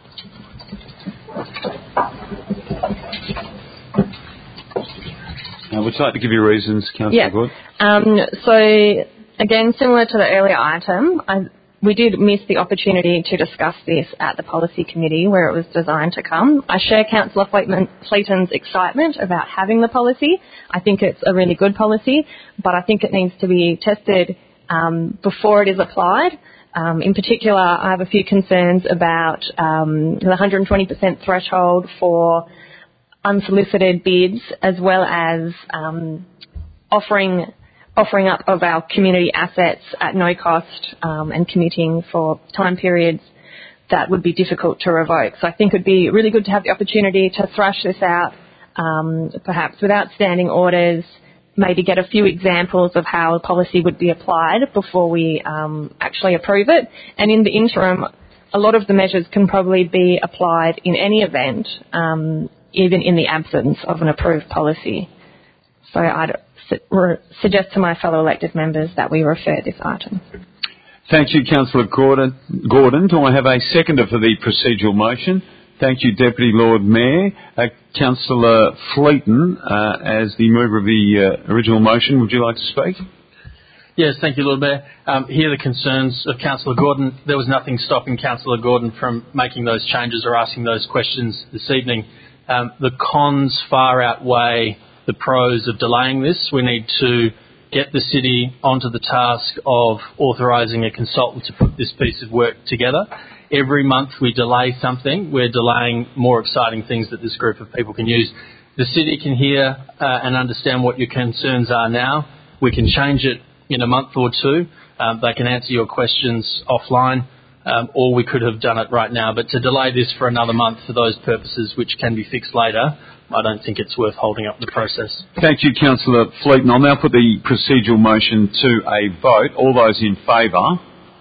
Uh, would you like to give your reasons, Councillor Yeah. Good? Um, so, again, similar to the earlier item, I, we did miss the opportunity to discuss this at the policy committee where it was designed to come. I share Councillor Fleeton's excitement about having the policy. I think it's a really good policy, but I think it needs to be tested um, before it is applied. Um, in particular, I have a few concerns about um, the one hundred twenty percent threshold for unsolicited bids, as well as um, offering offering up of our community assets at no cost um, and committing for time periods that would be difficult to revoke. So I think it would be really good to have the opportunity to thrash this out, um, perhaps without standing orders, maybe get a few examples of how a policy would be applied before we um, actually approve it. And in the interim, a lot of the measures can probably be applied in any event, um, even in the absence of an approved policy. So I'd su- re- suggest to my fellow elected members that we refer this item. Thank you, Councillor Gordon. Gordon, do I have a seconder for the procedural motion? Thank you, Deputy Lord Mayor. Uh, Councillor Fleeton, uh, as the mover of the uh, original motion, would you like to speak? Yes, thank you, Lord Mayor. Um, hear the concerns of Councillor Gordon. There was nothing stopping Councillor Gordon from making those changes or asking those questions this evening. Um, the cons far outweigh the pros of delaying this. We need to get the city onto the task of authorising a consultant to put this piece of work together. Every month we delay something, we're delaying more exciting things that this group of people can use. The city can hear uh, and understand what your concerns are now. We can change it in a month or two. Um, they can answer your questions offline, um, or we could have done it right now. But to delay this for another month for those purposes, which can be fixed later, I don't think it's worth holding up the process. Thank you, Councillor Fleeton. I'll now put the procedural motion to a vote. All those in favour?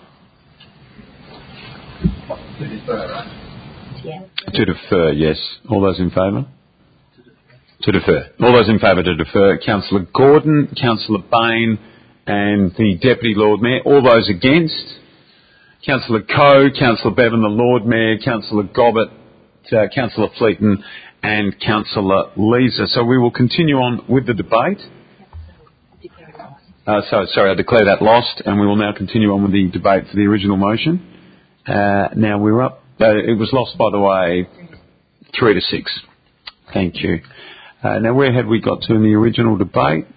To defer, right? Yeah. To defer, yes. All those in favour? To defer. All those in favour to defer. Councillor Gordon, Councillor Bain and the Deputy Lord Mayor. All those against? Councillor Coe, Councillor Bevan, the Lord Mayor, Councillor Gobbett, uh, Councillor Fleeton and Councillor Leeser. So we will continue on with the debate. Uh, so, sorry, I declare that lost, and we will now continue on with the debate for the original motion. Uh, now we're up. Uh, it was lost, by the way, three to six. Thank you. Uh, now, where had we got to in the original debate?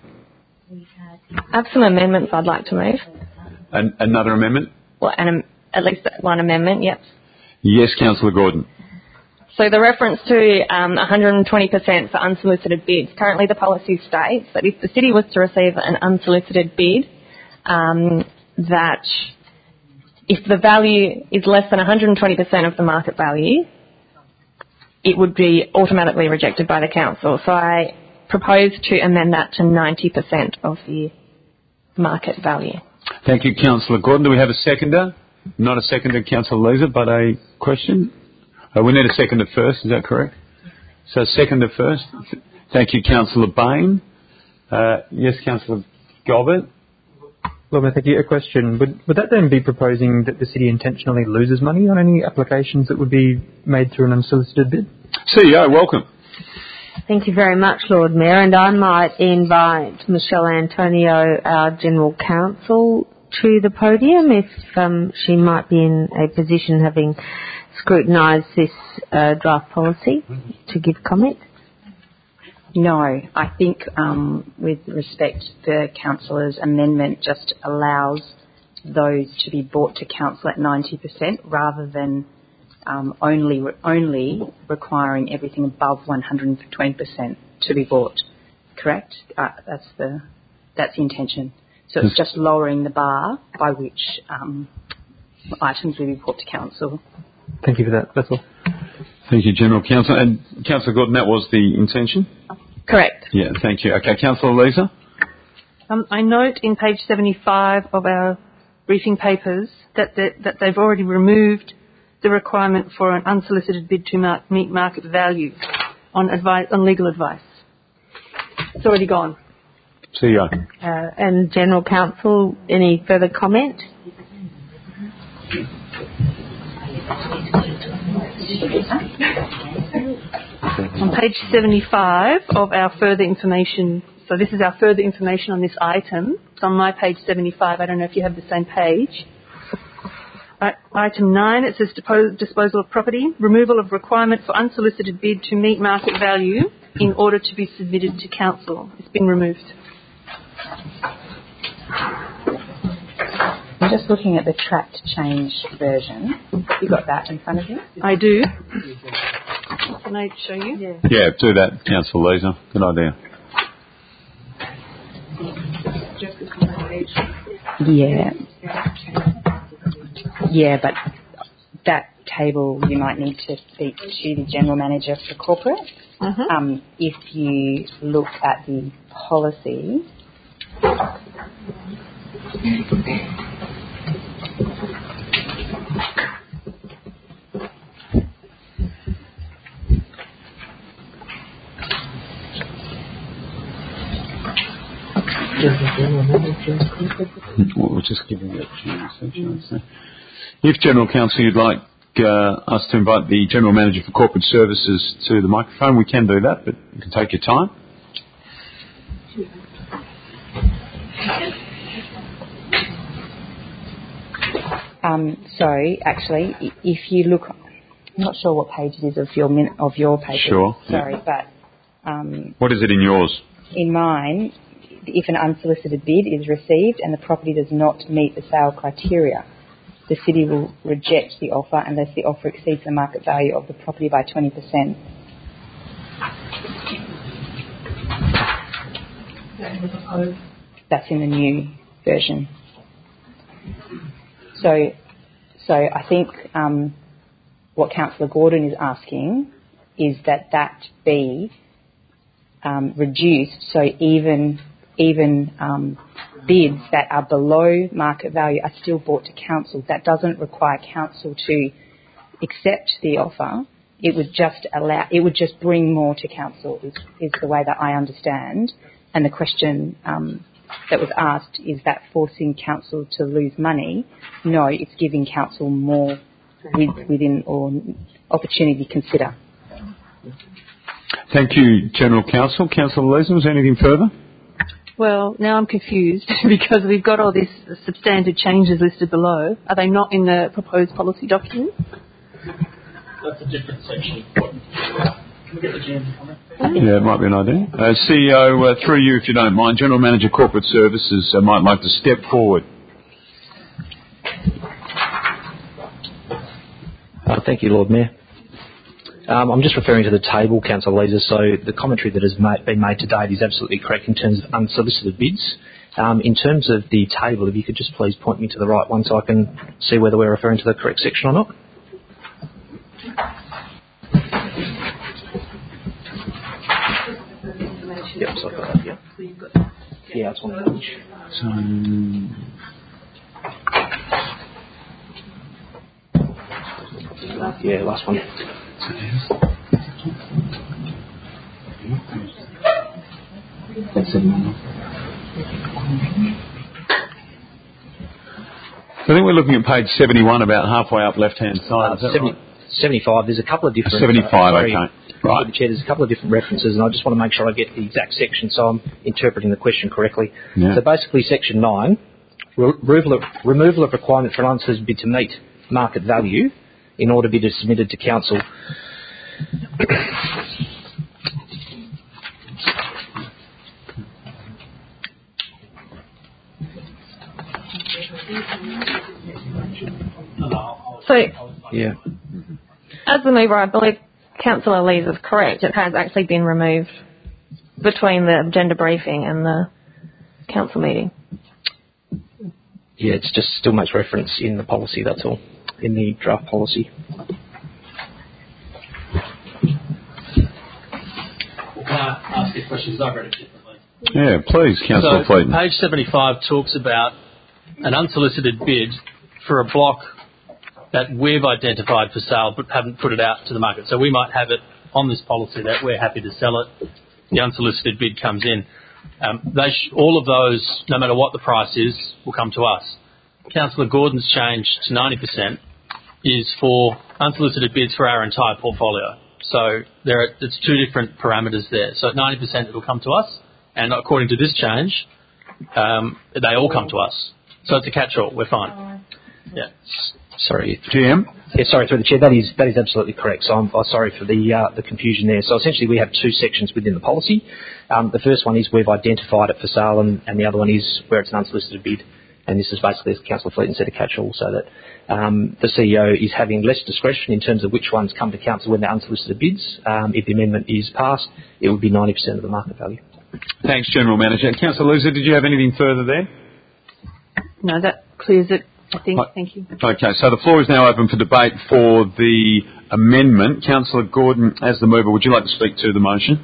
I have some amendments I'd like to move. An- another amendment? Well, an, at least one amendment, yep. Yes, Councillor Gordon. So the reference to um, one hundred twenty percent for unsolicited bids. Currently the policy states that if the city was to receive an unsolicited bid, um, that if the value is less than one hundred twenty percent of the market value, it would be automatically rejected by the council. So I propose to amend that to ninety percent of the market value. Thank you, Councillor Gordon. Do we have a seconder? Not a seconder, Councillor Leeser, but a question? Uh, we need a seconder first, is that correct? So seconder first. Thank you, Councillor Bain. Uh, yes, Councillor Gilbert. Lord Mayor, thank you. A question. Would, would that then be proposing that the city intentionally loses money on any applications that would be made through an unsolicited bid? C E O, welcome. Thank you very much, Lord Mayor, and I might invite Michelle Antonio, our General Counsel, to the podium if um, she might be in a position, having scrutinised this uh, draft policy, to give comment. No, I think um, with respect, the councillor's amendment just allows those to be brought to council at ninety percent rather than um, only only requiring everything above one hundred twenty percent to be bought. Correct? Uh, that's the that's the intention. So it's just lowering the bar by which um, items will be brought to council. Thank you for that. That's all. Thank you, General Counsel. And Councillor Gordon, that was the intention? Correct. Yeah, thank you. Okay, Councillor Leeser. Um, I note in page seventy-five of our briefing papers that, the, that they've already removed the requirement for an unsolicited bid to mar- meet market value on, advice, on legal advice. It's already gone. C E O. Uh, and General Counsel, any further comment? On page seventy-five of our further information, so this is our further information on this item. It's on my page seventy-five. I don't know if you have the same page. Uh, item nine, it says depo- disposal of property, removal of requirement for unsolicited bid to meet market value in order to be submitted to council. It's been removed. I'm just looking at the tracked change version. You got that in front of you? I do. Can I show you? Yeah. Yeah, do that, Councillor Leeser. Good idea. Yeah. Yeah, but that table you might need to speak to the General Manager for Corporate. Mm-hmm. Um, if you look at the policy, We're just giving it a chance. If General Counsel, you'd like uh, us to invite the General Manager for Corporate Services to the microphone, we can do that, but you can take your time. um, sorry, actually, i- if you look, I'm not sure what page it is of your min- of your paper. Sure. Sorry, Yeah. but um, What is it in yours? in mine, if an unsolicited bid is received and the property does not meet the sale criteria, the city will reject the offer unless the offer exceeds the market value of the property by twenty percent. That's in the new version. So, so I think um, what Councillor Gordon is asking is that that be um, reduced, so even even um, bids that are below market value are still brought to council. That doesn't require council to accept the offer. It would just allow, it would just bring more to council is, is the way that I understand. And the question um, that was asked, is that forcing council to lose money? No, it's giving council more with, within or opportunity to consider. Thank you, General Counsel. Councillor Leeser, was there anything further? Well, now I'm confused because we've got all these substantive changes listed below. Are they not in the proposed policy document? That's a different section. Can we get the G M to comment? Yeah, it might be an idea. Uh, C E O, uh, through you, if you don't mind, General Manager Corporate Services uh, might like to step forward. Uh, thank you, Lord Mayor. Um, I'm just referring to the table, Councillor Leeser. So the commentary that has made, been made to date is absolutely correct in terms of unsolicited bids. Um, in terms of the table, if you could just please point me to the right one so I can see whether we're referring to the correct section or not. Yep, so I've got that, yeah. Yeah, it's on the page. So, yeah, last one. That's it. I think we're looking at page seventy-one, about halfway up left-hand side. Is that seventy, right? seventy-five. There's a couple of different. seventy-five, uh, sorry, okay. Right. Chair, there's a couple of different references, and I just want to make sure I get the exact section so I'm interpreting the question correctly. Yeah. So basically, section nine, re- removal, of, removal of requirement for an unsolicited bid to meet market value in order bid is submitted to council. So, yeah. as the mover, I believe Councillor Lees is correct. It has actually been removed between the agenda briefing and the council meeting. Yeah, it's just still makes reference in the policy, that's all, in the draft policy. Well, can I ask you a question? Because I've read it differently. Yeah, please, Councillor so Fleeton. Page seventy-five talks about an unsolicited bid for a block that we've identified for sale but haven't put it out to the market. So we might have it on this policy that we're happy to sell it. The unsolicited bid comes in. Um, they sh- all of those, no matter what the price is, will come to us. Councillor Gordon's change to ninety percent is for unsolicited bids for our entire portfolio. So there are, it's two different parameters there. So at ninety percent it will come to us, and according to this change, um, they all come to us. So it's a catch-all. We're fine. Yeah. Sorry, G M. Yeah, sorry, through the chair. That is that is absolutely correct. So I'm, I'm sorry for the uh, the confusion there. So essentially, we have two sections within the policy. Um, the first one is we've identified it for sale, and, and the other one is where it's an unsolicited bid. And this is basically, as Councillor Fleeton said, a catch-all, so that um, the C E O is having less discretion in terms of which ones come to council when they're unsolicited bids. Um, if the amendment is passed, it would be ninety percent of the market value. Thanks, General Manager. Councillor Leeser, did you have anything further there? No, that clears it, I think. Right. Thank you. Okay, so the floor is now open for debate for the amendment. Councillor Gordon, as the mover, would you like to speak to the motion?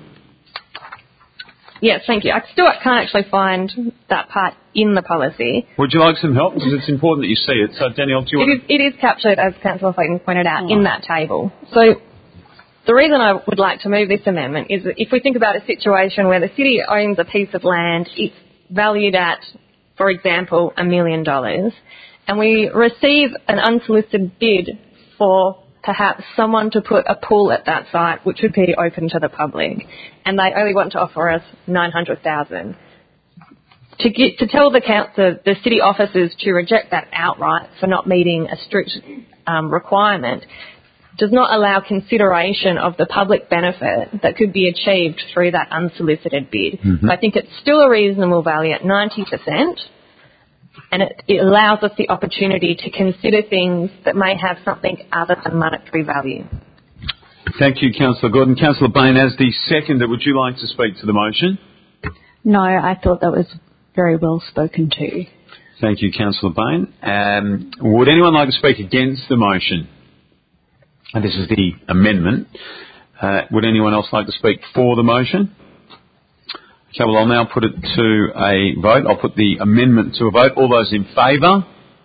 Yes, thank you. I still can't actually find that part in the policy. Would you like some help? Because it's important that you see it. So, Danielle, do you It want... is, it is captured, as Councillor Flayton pointed out, in that table. So the reason I would like to move this amendment is that if we think about a situation where the city owns a piece of land, it's valued at, for example, a million dollars, and we receive an unsolicited bid for perhaps someone to put a pool at that site, which would be open to the public, and they only want to offer us nine hundred thousand dollars. To get, to tell the council, the city officers to reject that outright for not meeting a strict um, requirement does not allow consideration of the public benefit that could be achieved through that unsolicited bid. Mm-hmm. I think it's still a reasonable value at ninety percent, and it, it allows us the opportunity to consider things that may have something other than monetary value. Thank you, Councillor Gordon. Councillor Bain, as the seconder, would you like to speak to the motion? No, I thought that was very well spoken to. Thank you, Councillor Bain. Um, would anyone like to speak against the motion? And this is the amendment. Uh, would anyone else like to speak for the motion? Okay, well, I'll now put it to a vote. I'll put the amendment to a vote. All those in favour?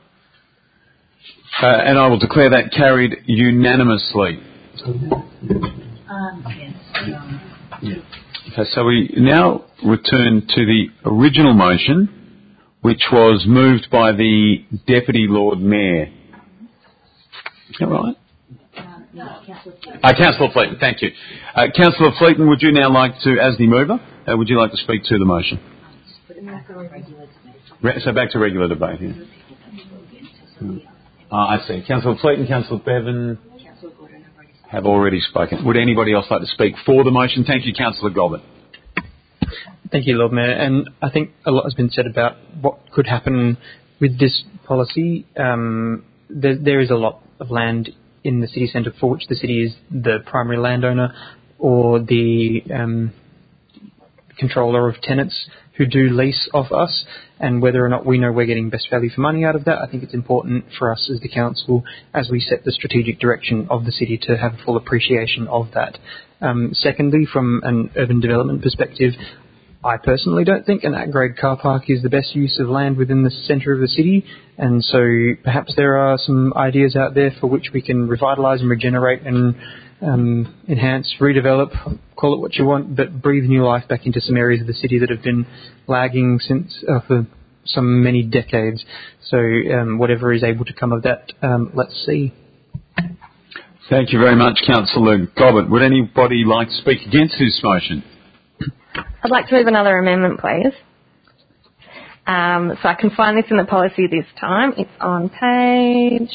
Uh, and I will declare that carried unanimously. Um, yes. Okay, so we now return to the original motion, which was moved by the Deputy Lord Mayor. Is that right? Um, no, Councillor Fleeton. Uh, Councillor Fleeton, thank you. Uh, Councillor Fleeton, would you now like to, as the mover, uh, would you like to speak to the motion? Put Re- so back to regular debate, yeah. Hmm. Uh, I see. Councillor Fleet and Councillor Bevan have already spoken. Would anybody else like to speak for the motion? Thank you, Councillor Gobbett. Thank you, Lord Mayor. And I think a lot has been said about what could happen with this policy. Um, there, there is a lot of land in the city centre for which the city is the primary landowner or the um, controller of tenants who do lease off us, and whether or not we know we're getting best value for money out of that, I think it's important for us as the council, as we set the strategic direction of the city, to have full appreciation of that. Um, secondly, from an urban development perspective, I personally don't think an at-grade car park is the best use of land within the centre of the city, and so perhaps there are some ideas out there for which we can revitalise and regenerate and um, enhance, redevelop, call it what you want, but breathe new life back into some areas of the city that have been lagging since uh, for some many decades. So um, whatever is able to come of that, um, let's see. Thank you very much, Councillor Gobbett. Would anybody like to speak against this motion? I'd like to move another amendment, please. Um, so I can find this in the policy this time. It's on page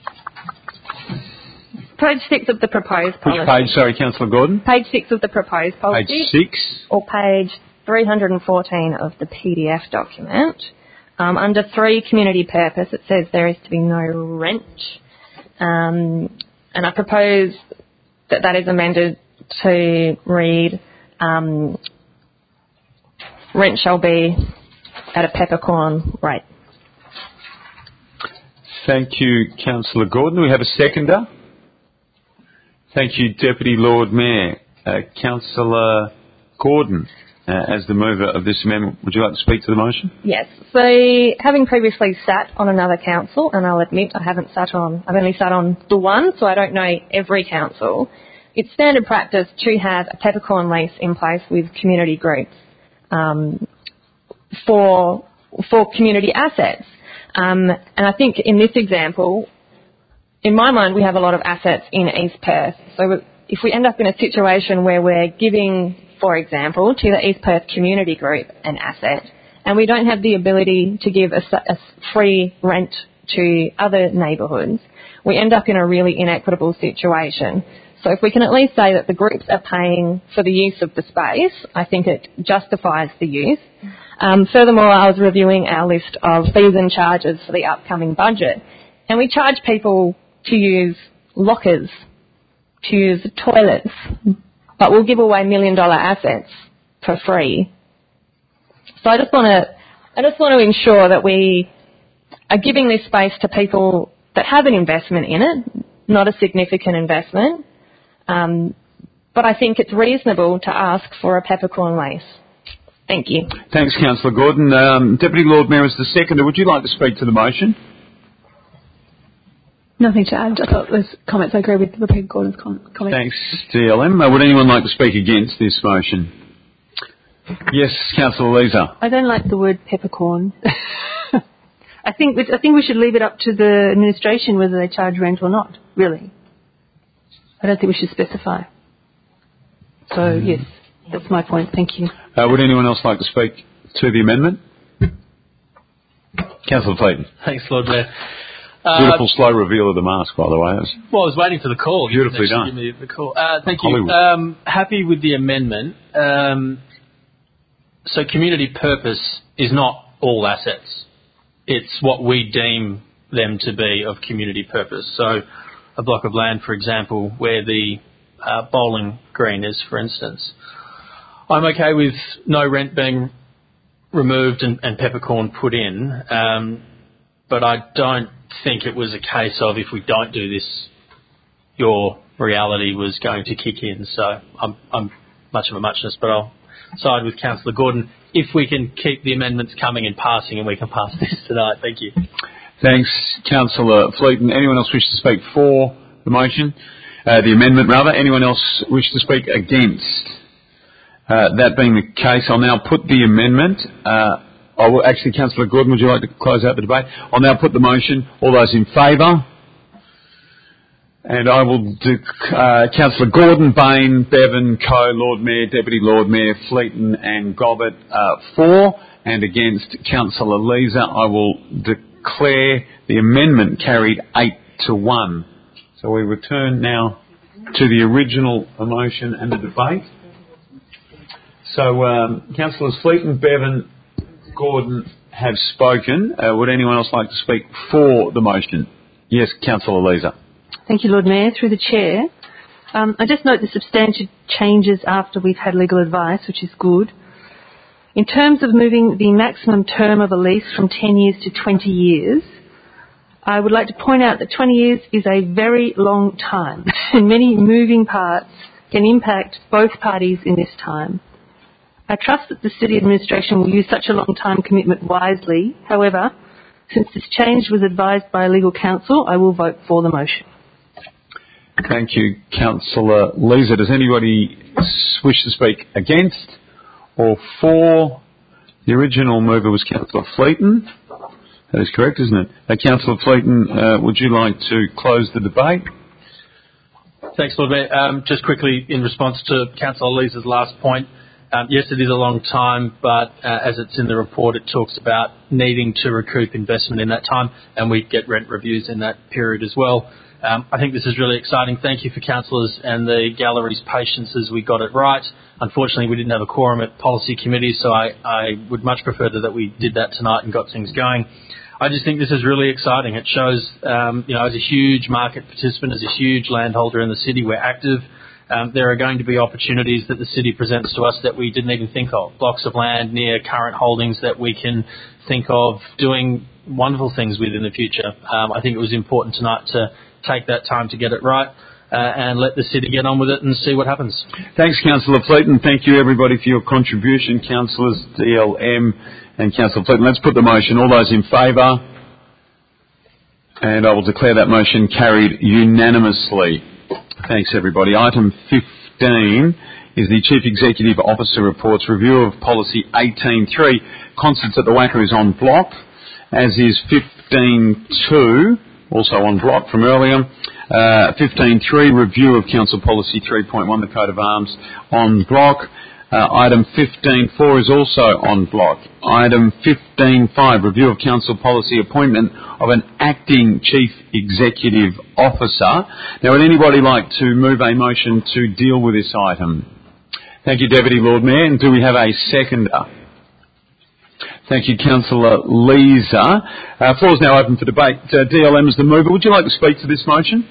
page six of the proposed policy. Which page, sorry, Councillor Gordon? Page six of the proposed policy. Page six. Or page three hundred fourteen of the P D F document. Um, under three, community purpose, it says there is to be no rent. Um, and I propose that that is amended to read, um, rent shall be at a peppercorn rate. Thank you, Councillor Gordon. Do we have a seconder? Thank you, Deputy Lord Mayor. Uh, Councillor Gordon, uh, as the mover of this amendment, would you like to speak to the motion? Yes. So, having previously sat on another council, and I'll admit I haven't sat on, I've only sat on the one, so I don't know every council, it's standard practice to have a peppercorn lease in place with community groups um, for for community assets. Um, and I think in this example, in my mind, we have a lot of assets in East Perth. So if we end up in a situation where we're giving, for example, to the East Perth community group an asset, and we don't have the ability to give a, a free rent to other neighbourhoods, we end up in a really inequitable situation. So if we can at least say that the groups are paying for the use of the space, I think it justifies the use. Um, furthermore, I was reviewing our list of fees and charges for the upcoming budget, and we charge people to use lockers, to use toilets, but we'll give away million dollar assets for free. So I just want to, I just want to ensure that we are giving this space to people that have an investment in it, not a significant investment. Um, but I think it's reasonable to ask for a peppercorn lease. Thank you. Thanks, Councillor Gordon. Um, Deputy Lord Mayor, as the seconder, would you like to speak to the motion? Nothing to add. I thought those comments, I agree with Rebecca Gordon's com- comments. Thanks, D L M. Uh, would anyone like to speak against this motion? Yes, Councillor Leeser. I don't like the word peppercorn. I think we, I think we should leave it up to the administration whether they charge rent or not, really. I don't think we should specify. So, mm. yes, that's my point. Thank you. Uh, would anyone else like to speak to the amendment? Councillor Clayton. Thanks, Lord Mayor. Uh, Beautiful slow reveal of the mask, by the way. Well, I was waiting for the call. Beautifully done. Give me the call. Uh, thank Hollywood. you. Um, happy with the amendment. Um, so community purpose is not all assets. It's what we deem them to be of community purpose. So a block of land, for example, where the uh, bowling green is, for instance. I'm okay with no rent being removed and, and peppercorn put in, um, but I don't think it was a case of if we don't do this, your reality was going to kick in. So I'm, I'm much of a muchness, but I'll side with Councillor Gordon if we can keep the amendments coming and passing and we can pass this tonight. Thank you. Thanks, Councillor Fleeton. Anyone else wish to speak for the motion? Uh, the amendment, rather. Anyone else wish to speak against? Uh, that being the case, I'll now put the amendment. Uh, I will, actually, Councillor Gordon, would you like to close out the debate? I'll now put the motion. All those in favour? And I will do uh, Councillor Gordon, Bain, Bevan, Coe, Lord Mayor, Deputy Lord Mayor, Fleeton and Gobbett uh, for, and against Councillor Leeser. I will declare the amendment carried eight to one. So we return now to the original motion and the debate. So um, Councillors Fleeton, Bevan, Gordon have spoken. Uh, would anyone else like to speak for the motion? Yes, Councillor Leeser. Thank you, Lord Mayor. Through the Chair, um, I just note the substantial changes after we've had legal advice, which is good. In terms of moving the maximum term of a lease from ten years to twenty years, I would like to point out that twenty years is a very long time, and many moving parts can impact both parties in this time. I trust that the City Administration will use such a long time commitment wisely. However, since this change was advised by legal counsel, I will vote for the motion. Thank you, Councillor Leeser. Does anybody wish to speak against or for? The original mover was Councillor Fleeton. That is correct, isn't it? Uh, Councillor Fleeton, uh, would you like to close the debate? Thanks, Lord Mayor. Um, just quickly, in response to Councillor Leeser's last point, um, yes, it is a long time, but uh, as it's in the report, it talks about needing to recoup investment in that time, and we get rent reviews in that period as well. Um, I think this is really exciting. Thank you for councillors and the gallery's patience as we got it right. Unfortunately, we didn't have a quorum at policy committee, so I, I would much prefer that we did that tonight and got things going. I just think this is really exciting. It shows, um, you know, as a huge market participant, as a huge landholder in the city, we're active. Um, there are going to be opportunities that the city presents to us that we didn't even think of. Blocks of land near current holdings that we can think of doing wonderful things with in the future. Um, I think it was important tonight to take that time to get it right uh, and let the city get on with it and see what happens. Thanks, Councillor Fleeton. Thank you, everybody, for your contribution. Councillors D L M and Councillor Fleeton. Let's put the motion. All those in favour? And I will declare that motion carried unanimously. Thanks, everybody. Item fifteen is the Chief Executive Officer Reports. Review of Policy eighteen point three. Concerts at the Wacker is on block, as is fifteen point two. Also on block from earlier. Uh, fifteen point three, review of Council Policy three point one, the Coat of Arms, on block. Uh, item fifteen point four is also on block. Item fifteen point five, review of Council Policy, appointment of an acting Chief Executive Officer. Now, would anybody like to move a motion to deal with this item? Thank you, Deputy Lord Mayor. And do we have a seconder? Thank you, Councillor Leeser. Uh, floor is now open for debate. Uh, D L M is the mover. Would you like to speak to this motion?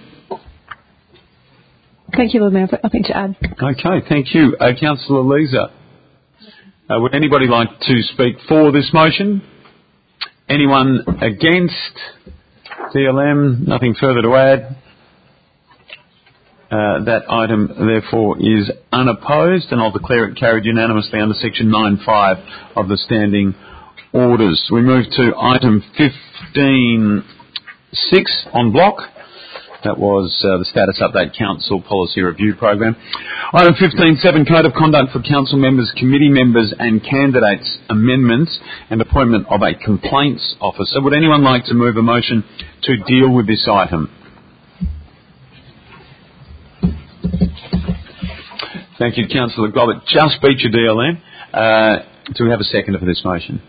Thank you, Lord Mayor. I've nothing to add. Okay, thank you. Uh, Councillor Leeser. Uh, would anybody like to speak for this motion? Anyone against? D L M, nothing further to add. Uh, that item, therefore, is unopposed, and I'll declare it carried unanimously under Section nine point five of the Standing Orders. We move to item fifteen point six on block. That was uh, the Status Update Council Policy Review Program. Item fifteen point seven, Code of Conduct for Council Members, Committee Members and Candidates Amendments and Appointment of a Complaints Officer. Would anyone like to move a motion to deal with this item? Thank you, Councillor Gobbett. Just beat your D L M. Uh, do we have a seconder for this motion?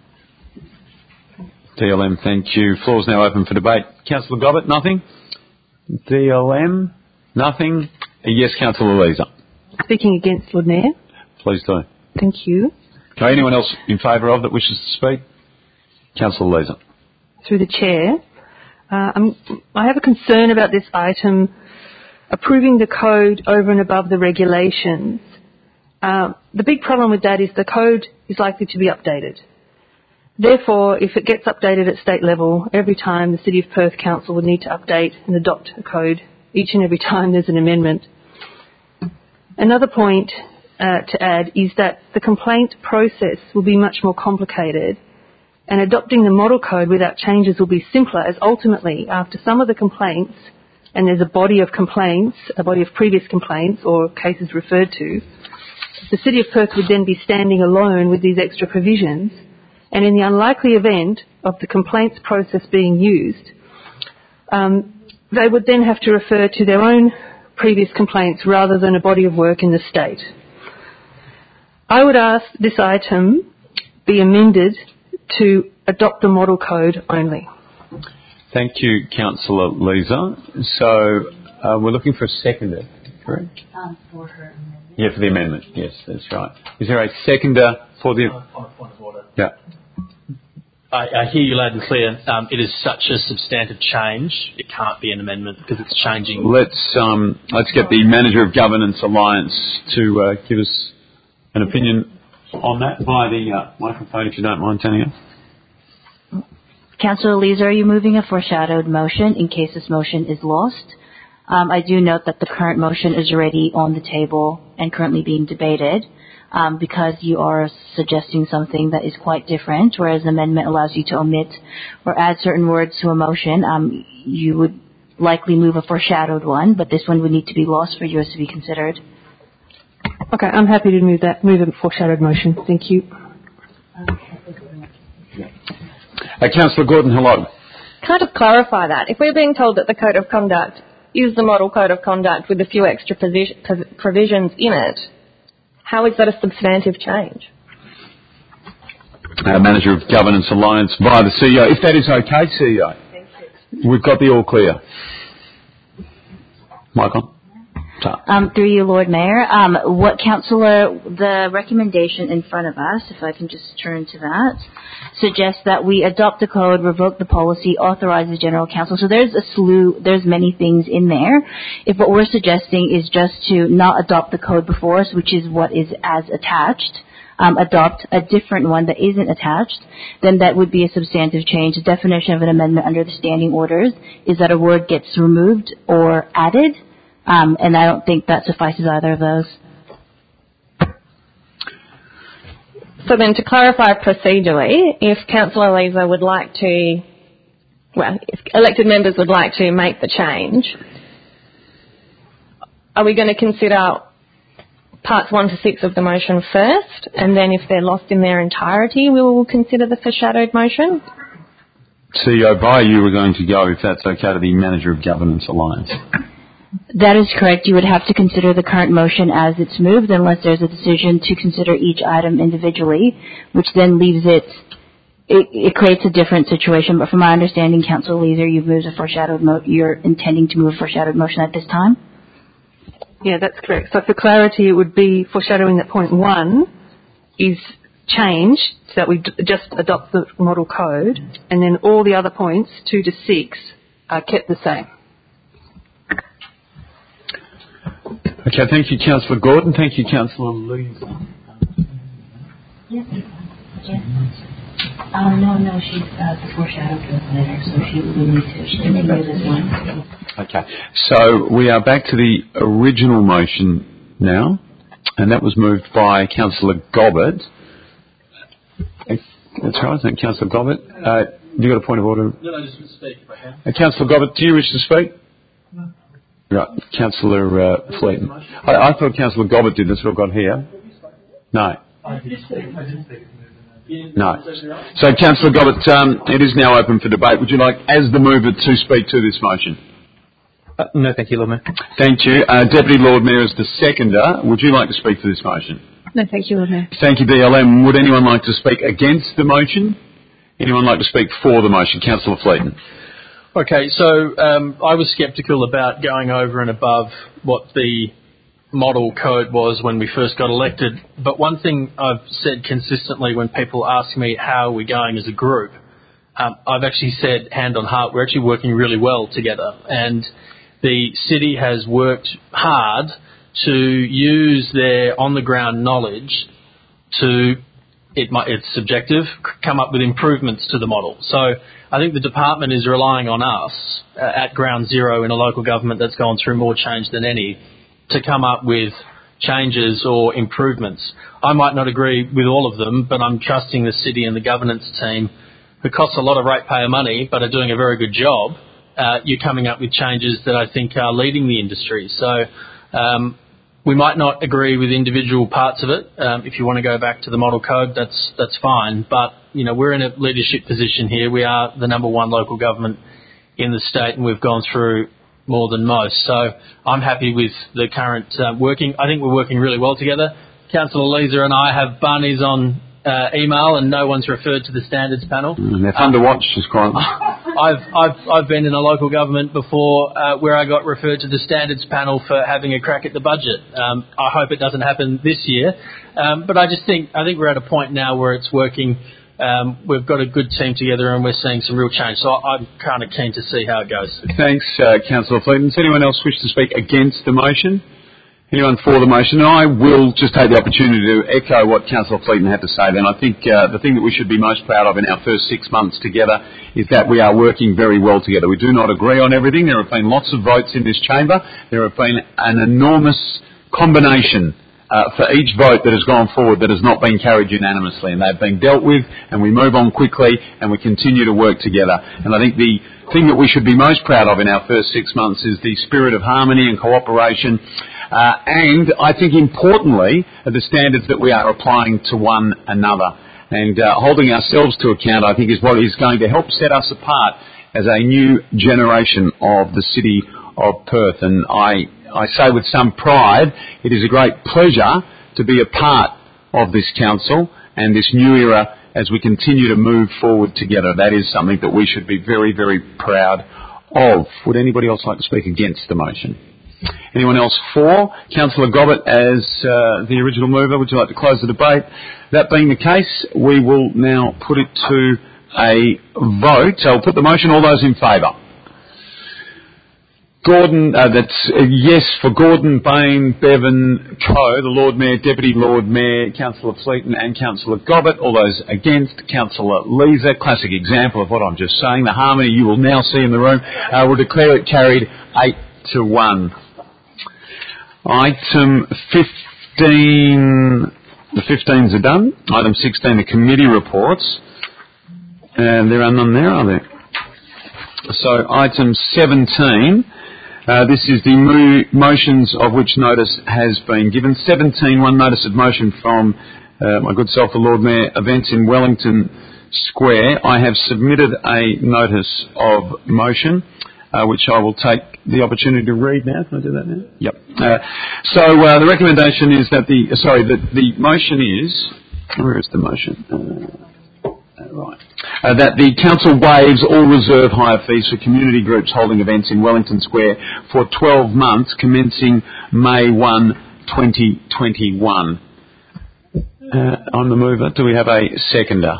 D L M, thank you. Floor is now open for debate. Councillor Gobbett, nothing? D L M, nothing? Uh, yes, Councillor Leeser. Speaking against, Lord Mayor. Please do. Thank you. Okay, anyone else in favour of that wishes to speak? Councillor Leeser. Through the Chair, uh, I'm, I have a concern about this item, approving the code over and above the regulations. Uh, the big problem with that is the code is likely to be updated. Therefore, if it gets updated at state level, every time the City of Perth Council would need to update and adopt a code each and every time there's an amendment. Another point uh, to add is that the complaint process will be much more complicated, and adopting the model code without changes will be simpler, as ultimately, after some of the complaints, and there's a body of complaints, a body of previous complaints or cases referred to, the City of Perth would then be standing alone with these extra provisions, and in the unlikely event of the complaints process being used, um, they would then have to refer to their own previous complaints rather than a body of work in the state. I would ask this item be amended to adopt the model code only. Thank you, Councillor Leeser. So uh, we're looking for a seconder, correct? Um, for her amendment. Yeah, for the amendment. Yes, that's right. Is there a seconder for the... On a point of order. Yeah. I, I hear you loud and clear. Um, it is such a substantive change, it can't be an amendment because it's changing. Let's um, let's get the Manager of Governance Alliance to uh, give us an opinion on that via the uh, microphone, if you don't mind turning it. Councillor Leeser, are you moving a foreshadowed motion in case this motion is lost? Um, I do note that the current motion is already on the table and currently being debated. Um, because you are suggesting something that is quite different, whereas an amendment allows you to omit or add certain words to a motion, um, you would likely move a foreshadowed one, but this one would need to be lost for yours to be considered. Okay, I'm happy to move that, move a foreshadowed motion. Thank you. Uh, Councillor Gordon, hello. Kind of clarify that. If we're being told that the Code of Conduct is the model Code of Conduct with a few extra posi- provisions in it, how is that a substantive change? Uh, Manager of Governance Alliance via the C E O. If that is okay, C E O. Thank you. We've got the all clear. Michael? Um, through you, Lord Mayor. Um, what Councillor, the recommendation in front of us, if I can just turn to that, suggests that we adopt the code, revoke the policy, authorize the General Counsel. So there's a slew, there's many things in there. If what we're suggesting is just to not adopt the code before us, which is what is as attached, um, adopt a different one that isn't attached, then that would be a substantive change. The definition of an amendment under the standing orders is that a word gets removed or added. Um, and I don't think that suffices either of those. So then to clarify procedurally, if Councillor Leeser would like to, well, if elected members would like to make the change, are we going to consider parts one to six of the motion first, and then if they're lost in their entirety, we will consider the foreshadowed motion? C E O, by you were going to go, if that's okay, to the Manager of Governance Alliance. That is correct. You would have to consider the current motion as it's moved unless there's a decision to consider each item individually, which then leaves it, it, it creates a different situation. But from my understanding, Councillor Leeser, you've moved a foreshadowed mo- you're intending to move a foreshadowed motion at this time? Yeah, that's correct. So for clarity, it would be foreshadowing that point one is changed so that we d- just adopt the model code, and then all the other points, two to six, are kept the same. Okay, thank you, Councillor Gordon. Thank you, Councillor Leeser. Yes. Yes. Um, no, no, she's uh, the foreshadowed later, so she will need to. She can do this one. Okay, so we are back to the original motion now, and that was moved by Councillor Gobbett. That's right, I think, Councillor Gobbett. Uh, you got a point of order? No, no, just speak if I can. Uh, Councillor Gobbett, do you wish to speak? No. Right, Councillor uh, Fleeton. I, I thought Councillor Gobbett did. That's what I've got here. No. I did speak. I did speak. No. So, Councillor Gobbett, um, it is now open for debate. Would you like, as the mover, to speak to this motion? Uh, no, thank you, Lord Mayor. Thank you. Uh, Deputy Lord Mayor as the seconder. Would you like to speak to this motion? No, thank you, Lord Mayor. Thank you, D L M. Would anyone like to speak against the motion? Anyone like to speak for the motion? Councillor Fleeton. Okay, so um, I was sceptical about going over and above what the model code was when we first got elected, but one thing I've said consistently when people ask me how we're going as a group, um, I've actually said, hand on heart, we're actually working really well together, and the city has worked hard to use their on-the-ground knowledge to, it might, it's subjective, come up with improvements to the model. So I think the department is relying on us uh, at ground zero in a local government that's gone through more change than any to come up with changes or improvements. I might not agree with all of them, but I'm trusting the city and the governance team, who cost a lot of ratepayer money but are doing a very good job. Uh, you're coming up with changes that I think are leading the industry. So um, we might not agree with individual parts of it. Um, if you want to go back to the model code, that's that's fine. But you know, we're in a leadership position here. We are the number one local government in the state, and we've gone through more than most. So I'm happy with the current uh, working. I think we're working really well together. Councillor Leeser and I have bunnies on uh, email, and no one's referred to the standards panel. Mm, they're fun um, to watch, just quite. I've I've I've been in a local government before uh, where I got referred to the standards panel for having a crack at the budget. Um, I hope it doesn't happen this year, um, but I just think I think we're at a point now where it's working. Um, we've got a good team together and we're seeing some real change. So I'm kind of keen to see how it goes. Thanks, uh, Councillor Fleeton. Does anyone else wish to speak against the motion? Anyone for the motion? And I will just take the opportunity to echo what Councillor Fleeton had to say then. I think uh, the thing that we should be most proud of in our first six months together is that we are working very well together. We do not agree on everything. There have been lots of votes in this chamber. There have been an enormous combination Uh, for each vote that has gone forward that has not been carried unanimously, and they've been dealt with, and we move on quickly and we continue to work together. And I think the thing that we should be most proud of in our first six months is the spirit of harmony and cooperation, uh, and I think importantly the standards that we are applying to one another. And uh, holding ourselves to account, I think, is what is going to help set us apart as a new generation of the city of Perth. And I I say with some pride, it is a great pleasure to be a part of this council and this new era as we continue to move forward together. That is something that we should be very, very proud of. Would anybody else like to speak against the motion? Anyone else for? Councillor Gobbett, as uh, the original mover, would you like to close the debate? That being the case, we will now put it to a vote. So I'll put the motion. All those in favour? Gordon, uh, that's uh, yes for Gordon, Bain, Bevan, Coe, the Lord Mayor, Deputy Lord Mayor, Councillor Fleeton and Councillor Gobbett. All those against, Councillor Leeser. Classic example of what I'm just saying. The harmony you will now see in the room. Uh, will declare it carried eight to one. Item fifteen, the fifteens are done. Item sixteen, the committee reports. And there are none there, are there? So item seventeen. Uh, this is the mo- motions of which notice has been given. seventeen, one notice of motion from uh, my good self, the Lord Mayor, events in Wellington Square. I have submitted a notice of motion, uh, which I will take the opportunity to read now. Can I do that now? Yep. Uh, so uh, the recommendation is that the, uh, sorry, the, the motion is, where is the motion? Uh, Right. Uh, that the council waives all reserve hire fees for community groups holding events in Wellington Square for twelve months commencing May first, twenty twenty-one. Uh, I'm the mover. Do we have a seconder?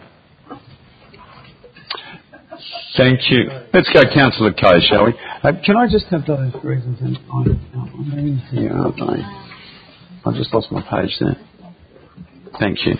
Thank you. Let's go Councillor Coe, shall we? Uh, can I just have those reasons in outline here, aren't they? I've just lost my page there. Thank you.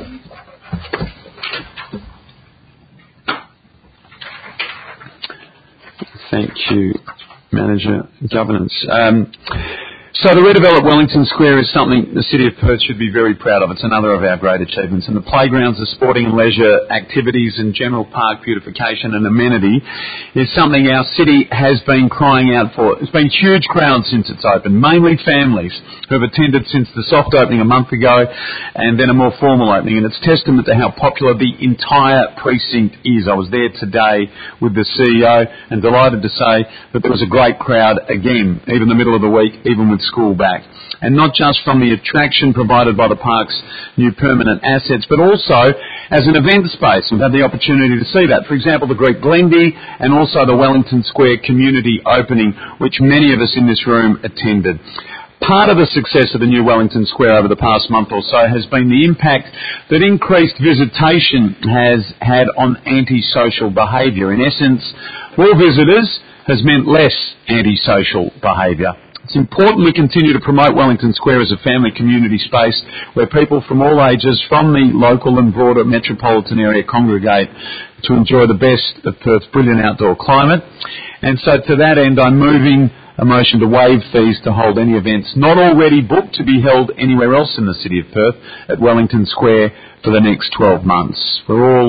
Thank you, Manager Governance. Um, so the redeveloped Wellington Square is something the City of Perth should be very proud of. It's another of our great achievements. And the playgrounds, the sporting and leisure activities and general park beautification and amenity is something our city has been crying out for. It's been huge crowds since it's opened, mainly families who have attended since the soft opening a month ago and then a more formal opening. And it's testament to how popular the entire precinct is. I was there today with the C E O and delighted to say that there was a great crowd again, even the middle of the week, even with school back. And not just from the attraction provided by the park's new permanent assets, but also as an event space. We've had the opportunity to see that. For example, the Greek Glendy and also the Wellington Square community opening, which many of us in this room attended. Part of the success of the new Wellington Square over the past month or so has been the impact that increased visitation has had on antisocial behaviour. In essence, more visitors has meant less antisocial behaviour. It's important we continue to promote Wellington Square as a family community space where people from all ages from the local and broader metropolitan area congregate to enjoy the best of Perth's brilliant outdoor climate. And so to that end, I'm moving a motion to waive fees to hold any events not already booked to be held anywhere else in the City of Perth at Wellington Square for the next twelve months. We're all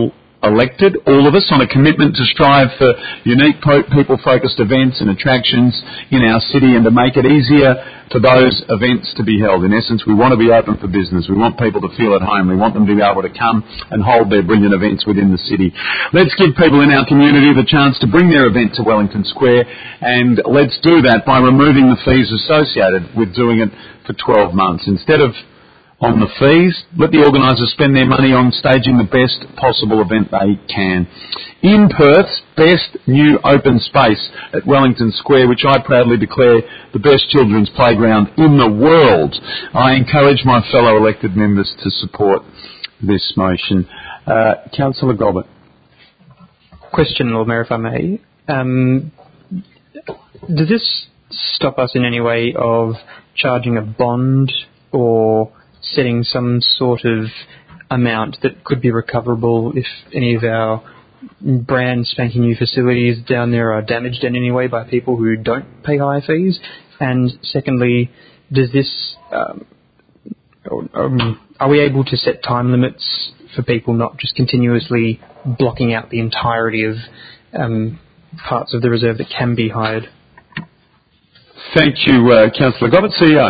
elected, all of us, on a commitment to strive for unique po- people-focused events and attractions in our city and to make it easier for those events to be held. In essence, we want to be open for business. We want people to feel at home. We want them to be able to come and hold their brilliant events within the city. Let's give people in our community the chance to bring their event to Wellington Square, and let's do that by removing the fees associated with doing it for twelve months. Instead of on the fees, let the organisers spend their money on staging the best possible event they can. In Perth's best new open space at Wellington Square, which I proudly declare the best children's playground in the world, I encourage my fellow elected members to support this motion. Uh, Councillor Gobbett. Question, Lord Mayor, if I may. Um, does this stop us in any way of charging a bond or setting some sort of amount that could be recoverable if any of our brand spanking new facilities down there are damaged in any way by people who don't pay higher fees? And secondly, does this um, um, are we able to set time limits for people not just continuously blocking out the entirety of um, parts of the reserve that can be hired? Thank you, uh, Councillor Gobbett. C E O.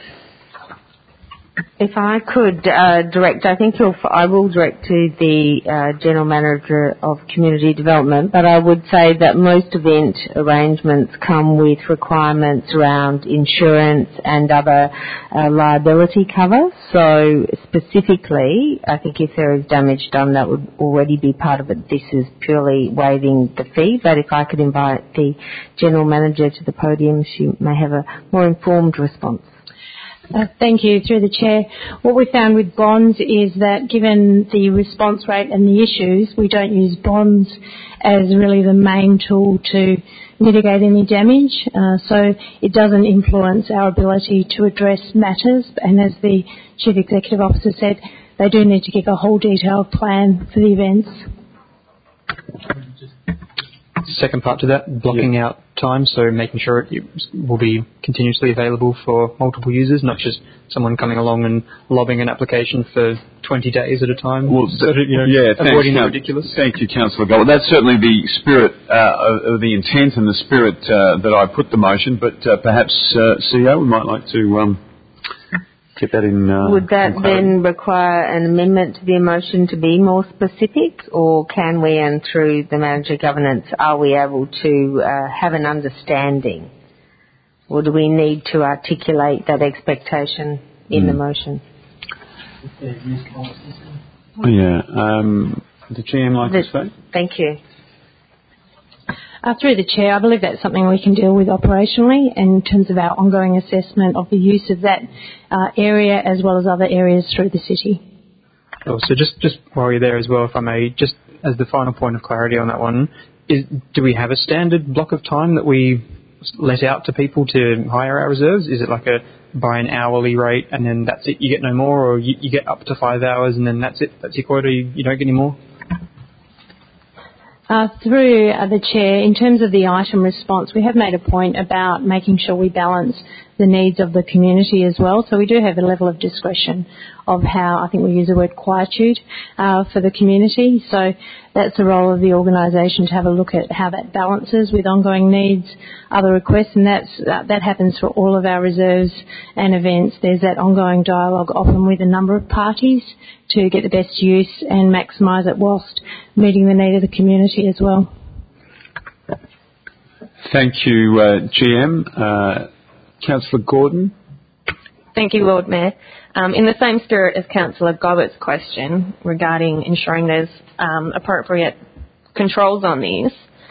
If I could uh, direct, I think you'll, I will direct to the uh, General Manager of Community Development, but I would say that most event arrangements come with requirements around insurance and other uh, liability cover. So specifically, I think if there is damage done, that would already be part of it. This is purely waiving the fee, but if I could invite the General Manager to the podium, she may have a more informed response. Uh, thank you. Through the Chair, what we found with bonds is that given the response rate and the issues, we don't use bonds as really the main tool to mitigate any damage. Uh, so it doesn't influence our ability to address matters. And as the Chief Executive Officer said, they do need to give a whole detailed plan for the events. Second part to that, blocking yeah. out time, so making sure it will be continuously available for multiple users, not just someone coming along and lobbing an application for twenty days at a time. Well, so that, you know, yeah, avoiding thanks, the ridiculous. Thank you, Councillor Gold. That's certainly the spirit, uh, of the intent and the spirit uh, that I put the motion, but uh, perhaps, uh, C E O, we might like to um, get that in. Uh, Would that then require an amendment to the motion to be more specific, or can we, and through the manager governance, are we able to uh, have an understanding, or do we need to articulate that expectation in mm. the motion? Yeah. Um, the G M like the, to say? Thank you. Uh, through the Chair, I believe that's something we can deal with operationally in terms of our ongoing assessment of the use of that uh, area as well as other areas through the city. Oh, so just, just while you're there as well, if I may, just as the final point of clarity on that one, is, do we have a standard block of time that we let out to people to hire our reserves? Is it like a by an hourly rate and then that's it, you get no more, or you, you get up to five hours and then that's it, that's your quota, you, you don't get any more? Uh, through uh, the Chair, in terms of the item response, we have made a point about making sure we balance the needs of the community as well. So we do have a level of discretion of how, I think we use the word quietude, uh, for the community. So that's the role of the organisation to have a look at how that balances with ongoing needs, other requests, and that's, uh, that happens for all of our reserves and events. There's that ongoing dialogue often with a number of parties to get the best use and maximise it whilst meeting the need of the community as well. Thank you, uh, G M. Uh, Councillor Gordon. Thank you, Lord Mayor. Um, in the same spirit as Councillor Gobbett's question regarding ensuring there's um, appropriate controls on these,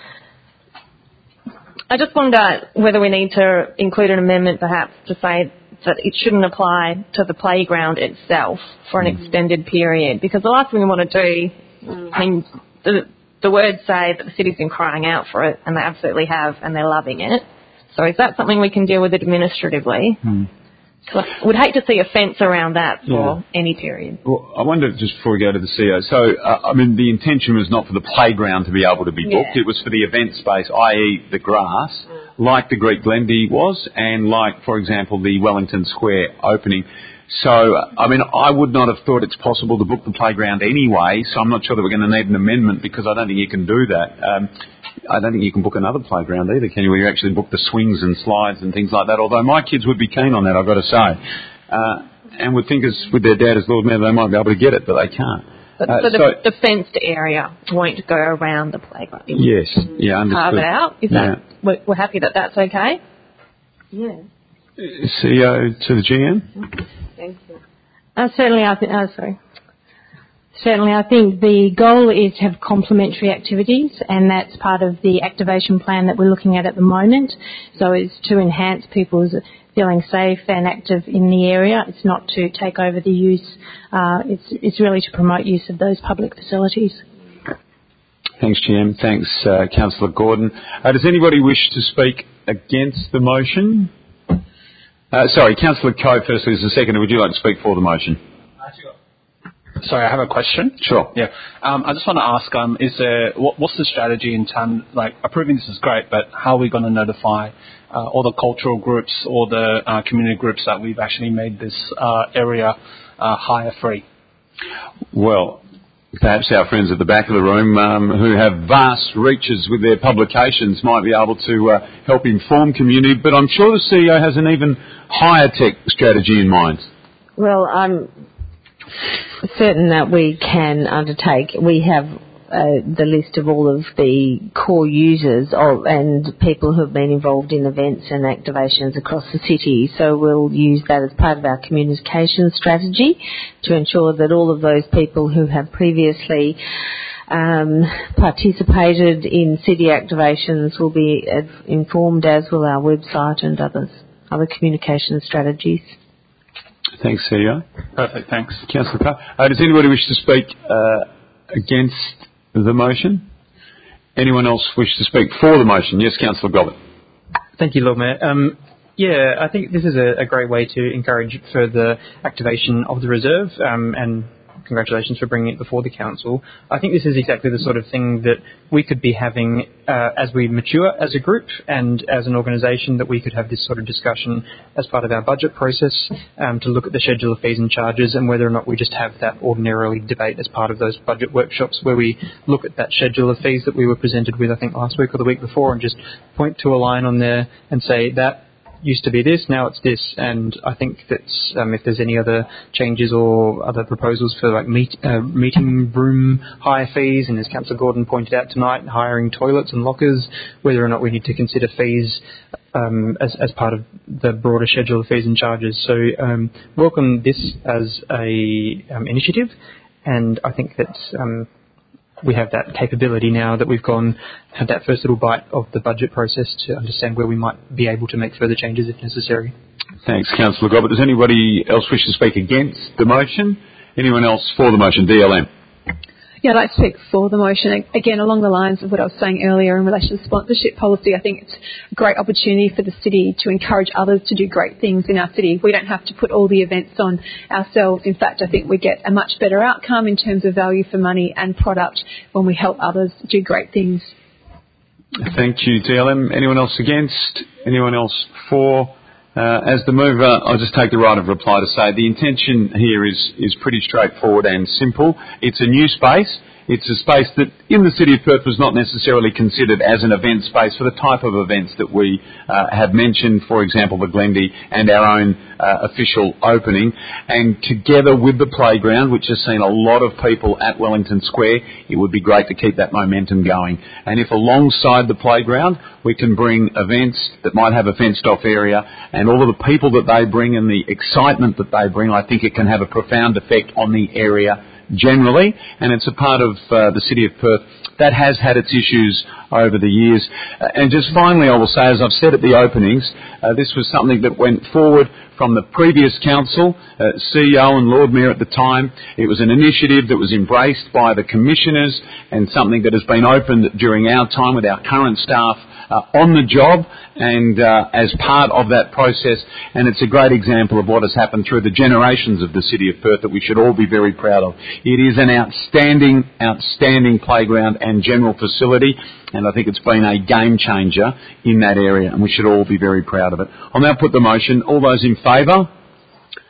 I just wonder whether we need to include an amendment perhaps to say that it shouldn't apply to the playground itself for an extended period, because the last thing we want to do, I mean, the, the words say that the city's been crying out for it, and they absolutely have, and they're loving it. So is that something we can deal with administratively? Hmm. So I would hate to see a fence around that for yeah. any period. Well, I wonder, just before we go to the C E O, so, uh, I mean, the intention was not for the playground to be able to be booked. Yeah. It was for the event space, that is the grass, mm. like the Greek Glendy was, and like, for example, the Wellington Square opening. So, I mean, I would not have thought it's possible to book the playground anyway, so I'm not sure that we're going to need an amendment because I don't think you can do that. Um, I don't think you can book another playground either, can you, where you actually book the swings and slides and things like that, although my kids would be keen on that, I've got to say. Uh, and would think as with their dad as Lord Mayor they might be able to get it, but they can't. But, Uh, so the, so, the fenced area won't go around the playground. It yes, yeah, understood. Carve it out. Is yeah. that we're, we're happy that that's okay? Yeah. C E O to the G M. Thank you. Uh, certainly, I think. Uh, sorry. Certainly, I think the goal is to have complementary activities, and that's part of the activation plan that we're looking at at the moment. So it's to enhance people's feeling safe and active in the area. It's not to take over the use. Uh, it's, it's really to promote use of those public facilities. Thanks, G M. Thanks, uh, Councillor Gordon. Uh, does anybody wish to speak against the motion? Uh, sorry, Councillor Coe firstly is the second. Would you like to speak for the motion? Sorry, I have a question. Sure. Yeah. Um, I just want to ask, um, is there, what, what's the strategy in terms, like, approving this is great, but how are we going to notify uh, all the cultural groups or the uh, community groups that we've actually made this uh, area uh, hire free? Well, perhaps our friends at the back of the room um, who have vast reaches with their publications might be able to uh, help inform community, but I'm sure the C E O has an even higher tech strategy in mind. Well, I'm certain that we can undertake. We have uh, the list of all of the core users of, and people who have been involved in events and activations across the city. So we'll use that as part of our communication strategy to ensure that all of those people who have previously um, participated in city activations will be uh, informed, as will our website and others, other communication strategies. Thanks, C E O. Perfect, thanks. Councillor Carr. Uh, does anybody wish to speak uh, against the motion? Anyone else wish to speak for the motion? Yes, Councillor Gobbett. Thank you, Lord Mayor. Um, yeah, I think this is a, a great way to encourage further activation of the reserve, um, and congratulations for bringing it before the council. I think this is exactly the sort of thing that we could be having uh, as we mature as a group and as an organisation, that we could have this sort of discussion as part of our budget process, um, to look at the schedule of fees and charges and whether or not we just have that ordinarily debate as part of those budget workshops where we look at that schedule of fees that we were presented with, I think, last week or the week before, and just point to a line on there and say that used to be this, now it's this. And I think that um, if there's any other changes or other proposals for like meet, uh, meeting room hire fees, and as Councillor Gordon pointed out tonight, hiring toilets and lockers, whether or not we need to consider fees um, as, as part of the broader schedule of fees and charges. So um, welcome this as a um, initiative, and I think that um, we have that capability now that we've gone, had that first little bite of the budget process to understand where we might be able to make further changes if necessary. Thanks, Councillor Gobbett. Does anybody else wish to speak against the motion? Anyone else for the motion? D L M. Yeah, I'd like to speak for the motion. Again, along the lines of what I was saying earlier in relation to sponsorship policy, I think it's a great opportunity for the city to encourage others to do great things in our city. We don't have to put all the events on ourselves. In fact, I think we get a much better outcome in terms of value for money and product when we help others do great things. Thank you, D L M. Anyone else against? Anyone else for? Uh, as the mover, I'll just take the right of reply to say the intention here is, is pretty straightforward and simple. It's a new space. It's a space that in the City of Perth was not necessarily considered as an event space for the type of events that we uh, have mentioned, for example, the Glendy and our own uh, official opening. And together with the playground, which has seen a lot of people at Wellington Square, it would be great to keep that momentum going. And if alongside the playground we can bring events that might have a fenced-off area and all of the people that they bring and the excitement that they bring, I think it can have a profound effect on the area generally, and it's a part of uh, the City of Perth that has had its issues over the years. Uh, and just finally, I will say, as I've said at the openings, uh, this was something that went forward from the previous council, uh, C E O and Lord Mayor at the time. It was an initiative that was embraced by the commissioners and something that has been opened during our time with our current staff uh, on the job and uh, as part of that process. And it's a great example of what has happened through the generations of the City of Perth that we should all be very proud of. It is an outstanding, outstanding playground and general facility, and I think it's been a game changer in that area, and we should all be very proud of it. I'll now put the motion. All those in favour?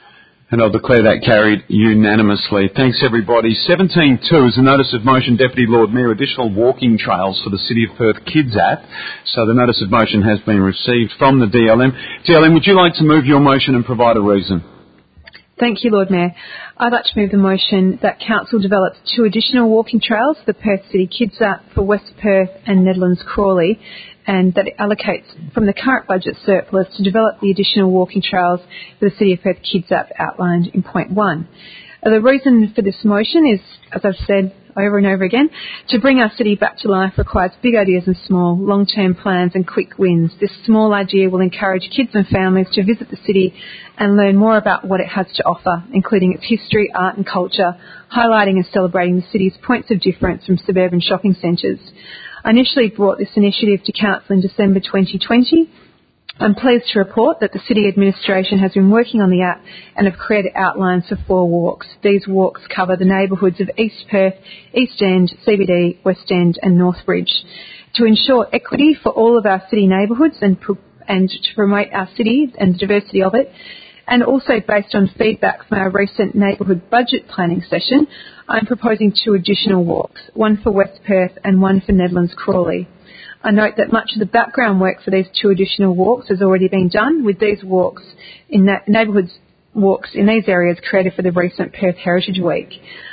And I'll declare that carried unanimously. Thanks, everybody. seventeen two is a notice of motion, Deputy Lord Mayor, additional walking trails for the City of Perth Kids app. So the notice of motion has been received from the D L M. D L M, would you like to move your motion and provide a reason? Thank you, Lord Mayor. I'd like to move the motion that Council develops two additional walking trails for the Perth City Kids app for West Perth and Nedlands Crawley, and that it allocates from the current budget surplus to develop the additional walking trails for the City of Perth Kids app outlined in point one. The reason for this motion is, as I've said over and over again, to bring our city back to life requires big ideas and small, long-term plans and quick wins. This small idea will encourage kids and families to visit the city and learn more about what it has to offer, including its history, art and culture, highlighting and celebrating the city's points of difference from suburban shopping centres. I initially brought this initiative to Council in December twenty twenty. I'm pleased to report that the City Administration has been working on the app and have created outlines for four walks. These walks cover the neighbourhoods of East Perth, East End, C B D, West End and Northbridge. To ensure equity for all of our city neighbourhoods and, pro- and to promote our city and the diversity of it, and also based on feedback from our recent neighbourhood budget planning session, I'm proposing two additional walks, one for West Perth and one for Nedlands Crawley. I note that much of the background work for these two additional walks has already been done, with these walks in that neighbourhoods walks in these areas created for the recent Perth Heritage Week.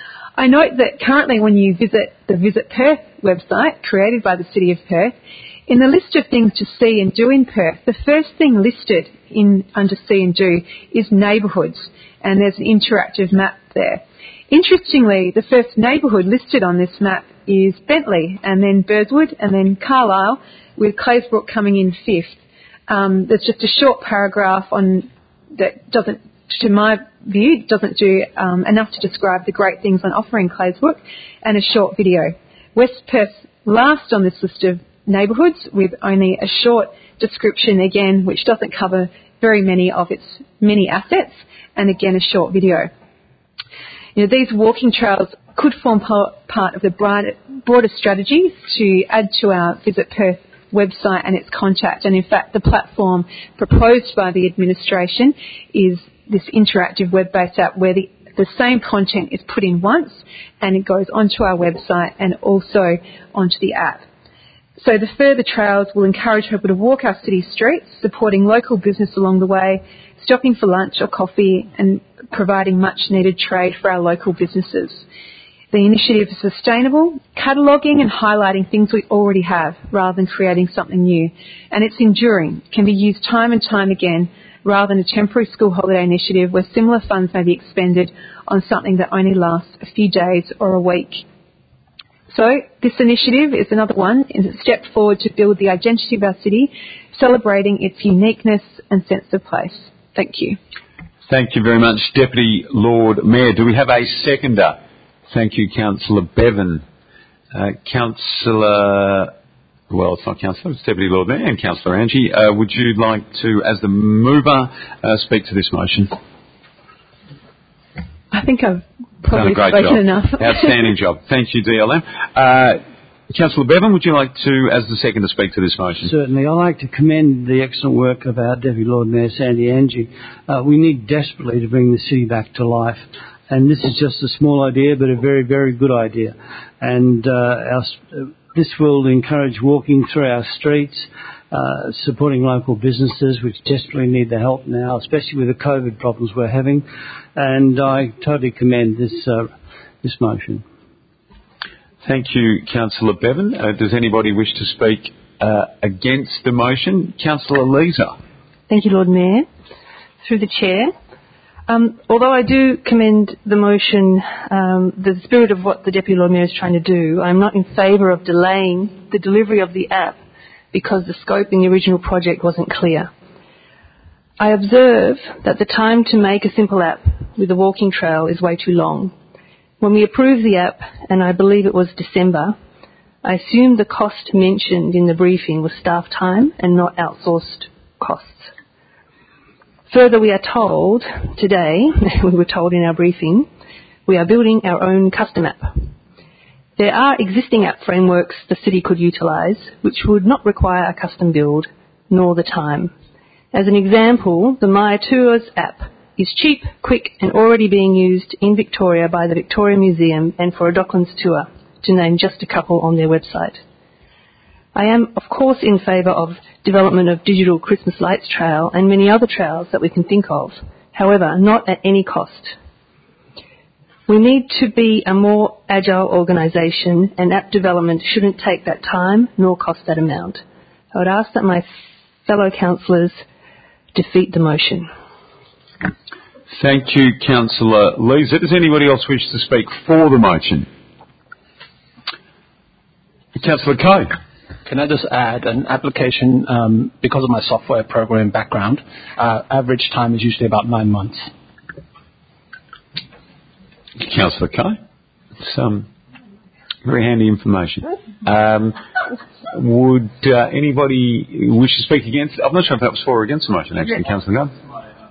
I note that currently when you visit the Visit Perth website created by the City of Perth, in the list of things to see and do in Perth, the first thing listed in under See and Do is neighbourhoods, and there's an interactive map there. Interestingly, the first neighbourhood listed on this map is Bentley, and then Burswood, and then Carlisle, with Claysbrook coming in fifth. Um, there's just a short paragraph on that doesn't, to my view, doesn't do um, enough to describe the great things on offer in Claysbrook, and a short video. West Perth last on this list of neighbourhoods, with only a short description again, which doesn't cover very many of its many assets, and again a short video. You know, these walking trails could form part of the broader strategy to add to our Visit Perth website and its contact. And in fact, the platform proposed by the administration is this interactive web-based app where the, the same content is put in once and it goes onto our website and also onto the app. So the further trails will encourage people to walk our city streets, supporting local business along the way, stopping for lunch or coffee and providing much needed trade for our local businesses. The initiative is sustainable, cataloguing and highlighting things we already have rather than creating something new. And it's enduring, can be used time and time again rather than a temporary school holiday initiative where similar funds may be expended on something that only lasts a few days or a week. So this initiative is another one, is a step forward to build the identity of our city, celebrating its uniqueness and sense of place. Thank you. Thank you very much, Deputy Lord Mayor. Do we have a seconder? Thank you, Councillor Bevan. Uh, Councillor, well, it's not Councillor, it's Deputy Lord Mayor and Councillor Angie. Uh, would you like to, as the mover, uh, speak to this motion? I think I've probably Done a great spoken job. enough. Outstanding job. Thank you, D L M. Uh, Councillor Bevan, would you like to, as the seconder, speak to this motion? Certainly. I'd like to commend the excellent work of our Deputy Lord Mayor, Sandy Angie. Uh, we need desperately to bring the city back to life. And this is just a small idea, but a very, very good idea. And uh, our, uh, this will encourage walking through our streets, uh, supporting local businesses, which desperately need the help now, especially with the COVID problems we're having. And I totally commend this uh, this motion. Thank you, Councillor Bevan. Uh, does anybody wish to speak uh, against the motion? Councillor Leeser. Thank you, Lord Mayor. Through the Chair. Um, although I do commend the motion, um, the spirit of what the Deputy Lord Mayor is trying to do, I'm not in favour of delaying the delivery of the app because the scope in the original project wasn't clear. I observe that the time to make a simple app with a walking trail is way too long. When we approved the app, and I believe it was December, I assumed the cost mentioned in the briefing was staff time and not outsourced costs. Further, we are told today, we were told in our briefing, we are building our own custom app. There are existing app frameworks the city could utilise, which would not require a custom build, nor the time. As an example, the My Tours app is cheap, quick and already being used in Victoria by the Victoria Museum and for a Docklands tour, to name just a couple on their website. I am, of course, in favour of development of digital Christmas lights trail and many other trails that we can think of, however, not at any cost. We need to be a more agile organisation, and app development shouldn't take that time nor cost that amount. I would ask that my fellow councillors defeat the motion. Thank you, Councillor Leeser. Does anybody else wish to speak for the motion? Councillor Coe. Can I just add an application, um, because of my software program background, uh, average time is usually about nine months. Councillor Coe. It's um, very handy information. Um, would uh, anybody wish to speak against? I'm not sure if that was for or against the motion, actually, Councillor Coe.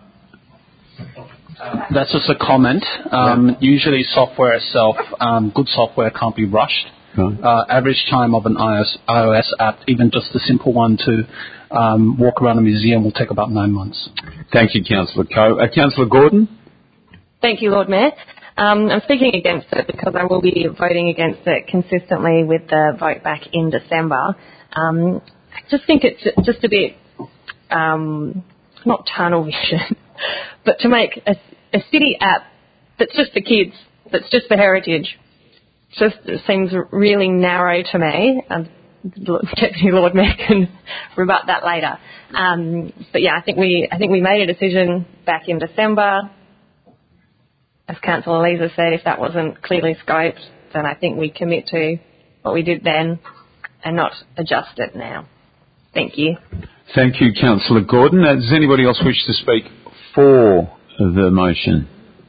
That's just a comment. Um, yeah. Usually software itself, um, good software can't be rushed. No. Uh, average time of an iOS, iOS app, even just a simple one to um, walk around a museum, will take about nine months. Thank you, Councillor Coe. Uh, Councillor Gordon? Thank you, Lord Mayor. Um, I'm speaking against it because I will be voting against it consistently with the vote back in December. Um, I just think it's just a bit, um, not tunnel vision, but to make a, a city app that's just for kids, that's just for heritage, just seems really narrow to me. And Deputy Lord Mayor can rebut that later. Um, but yeah, I think we I think we made a decision back in December. As Councillor Leeser said, if that wasn't clearly scoped, then I think we commit to what we did then and not adjust it now. Thank you. Thank you, Councillor Gordon. Uh, does anybody else wish to speak for the motion?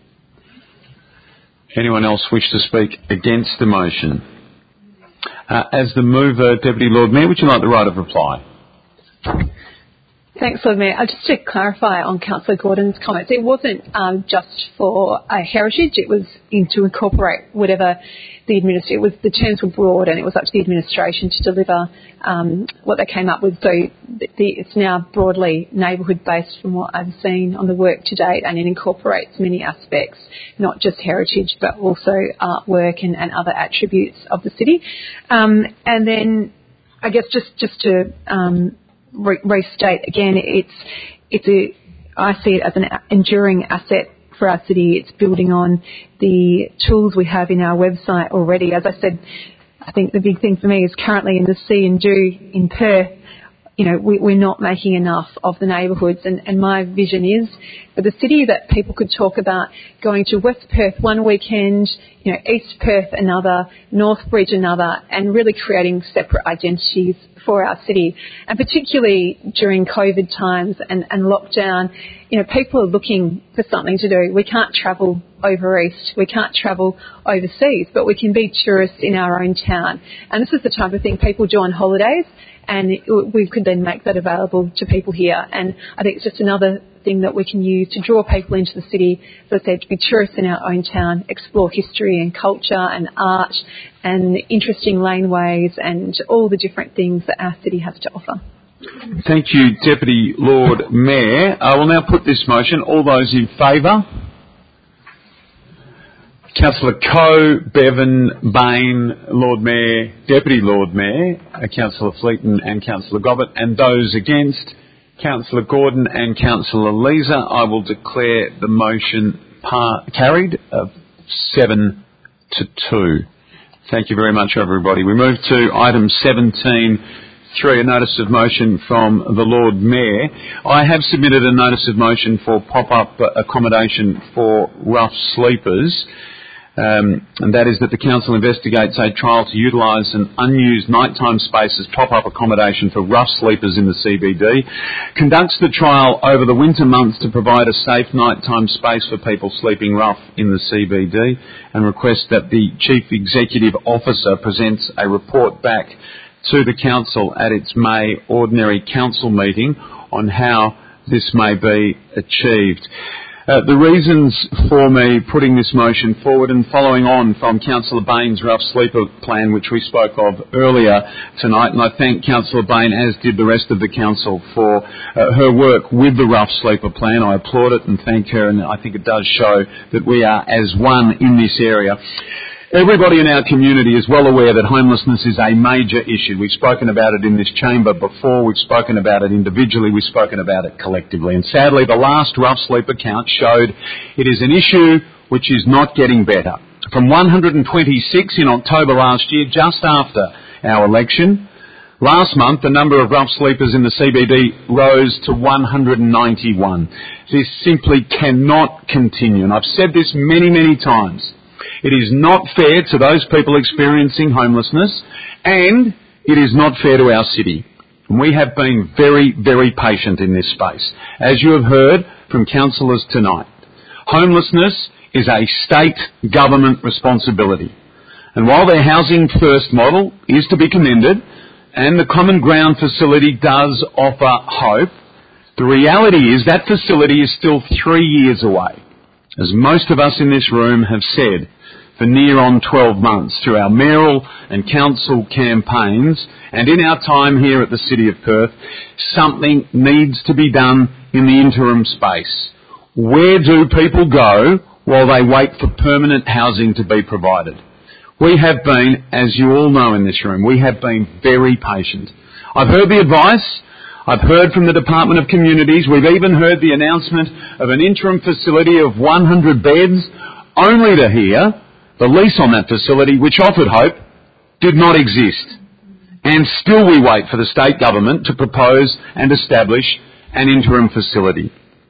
Anyone else wish to speak against the motion? Uh, as the mover, Deputy Lord Mayor, would you like the right of reply? Thanks, Lord Mayor. Uh, just to clarify on Councillor Gordon's comments, it wasn't um, just for uh, heritage, it was in to incorporate whatever the administration, it was, the terms were broad and it was up to the administration to deliver um, what they came up with. So the, the, it's now broadly neighbourhood-based from what I've seen on the work to date, and it incorporates many aspects, not just heritage, but also artwork and, and other attributes of the city. Um, and then I guess just, just to... Um, Re- restate again, it's it's a I see it as an enduring asset for our city. It's building on the tools we have in our website already. As I said, I think the big thing for me is currently in the See and Do in Perth, you know, we, we're not making enough of the neighbourhoods, and, and my vision is for the city that people could talk about going to West Perth one weekend, you know, East Perth another, North Bridge another, and really creating separate identities for our city. And particularly during COVID times and, and lockdown, you know, people are looking for something to do. We can't travel over east, we can't travel overseas, but we can be tourists in our own town. And this is the type of thing people do on holidays, and it, we could then make that available to people here. And I think it's just another thing that we can use to draw people into the city, as I said, to be tourists in our own town, explore history and culture and art and interesting laneways and all the different things that our city has to offer. Thank you, Deputy Lord Mayor. I will now put this motion. All those in favour? Councillor Coe, Bevan, Bain, Lord Mayor, Deputy Lord Mayor, uh, Councillor Fleeton and Councillor Gobbett, and those against, Councillor Gordon and Councillor Leeser. I will declare the motion par- carried of seven to two. Thank you very much, everybody. We move to item seventeen. Three, a notice of motion from the Lord Mayor. I have submitted a notice of motion for pop-up accommodation for rough sleepers, um, and that is that the Council investigates a trial to utilise an unused nighttime space as pop-up accommodation for rough sleepers in the C B D, conducts the trial over the winter months to provide a safe nighttime space for people sleeping rough in the C B D, and requests that the Chief Executive Officer presents a report back to the Council at its May Ordinary Council meeting on how this may be achieved. Uh, the reasons for me putting this motion forward and following on from Councillor Bain's rough sleeper plan, which we spoke of earlier tonight, and I thank Councillor Bain, as did the rest of the council, for uh, her work with the rough sleeper plan. I applaud it and thank her, and I think it does show that we are as one in this area. Everybody in our community is well aware that homelessness is a major issue. We've spoken about it in this chamber before. We've spoken about it individually. We've spoken about it collectively. And sadly, the last rough sleeper count showed it is an issue which is not getting better. From one hundred twenty-six in October last year, just after our election, last month the number of rough sleepers in the C B D rose to one hundred ninety-one. This simply cannot continue. And I've said this many, many times. It is not fair to those people experiencing homelessness, and it is not fair to our city. And we have been very, very patient in this space. As you have heard from councillors tonight, homelessness is a state government responsibility. And while their Housing First model is to be commended, and the Common Ground facility does offer hope, the reality is that facility is still three years away. As most of us in this room have said, for near on twelve months through our mayoral and council campaigns and in our time here at the City of Perth, something needs to be done in the interim space. Where do people go while they wait for permanent housing to be provided? We have been, as you all know in this room, we have been very patient. I've heard the advice. I've heard from the Department of Communities. We've even heard the announcement of an interim facility of one hundred beds, only to hear the lease on that facility, which offered hope, did not exist. And still we wait for the state government to propose and establish an interim facility.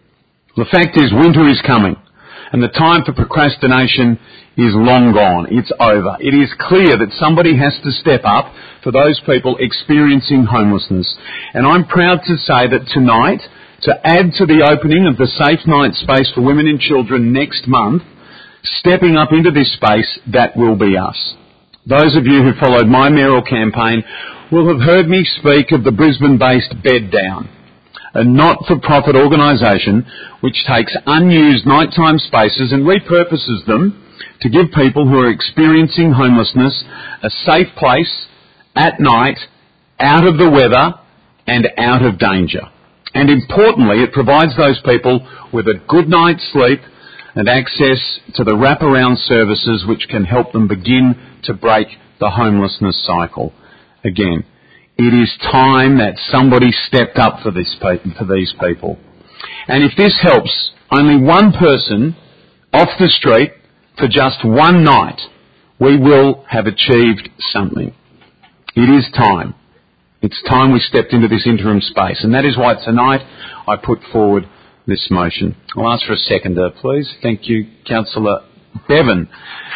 The fact is, winter is coming, and the time for procrastination is long gone. It's over. It is clear that somebody has to step up for those people experiencing homelessness. And I'm proud to say that tonight, to add to the opening of the Safe Night space for women and children next month, stepping up into this space, that will be us. Those of you who followed my mayoral campaign will have heard me speak of the Brisbane-based Bed Down, a not-for-profit organisation which takes unused nighttime spaces and repurposes them to give people who are experiencing homelessness a safe place at night, out of the weather and out of danger. And importantly, it provides those people with a good night's sleep and access to the wraparound services which can help them begin to break the homelessness cycle. Again, it is time that somebody stepped up for, this, for these people. And if this helps only one person off the street for just one night, we will have achieved something. It is time. It's time we stepped into this interim space, and that is why tonight I put forward this motion. I'll ask for a seconder, please. Thank you, Councillor Bevan.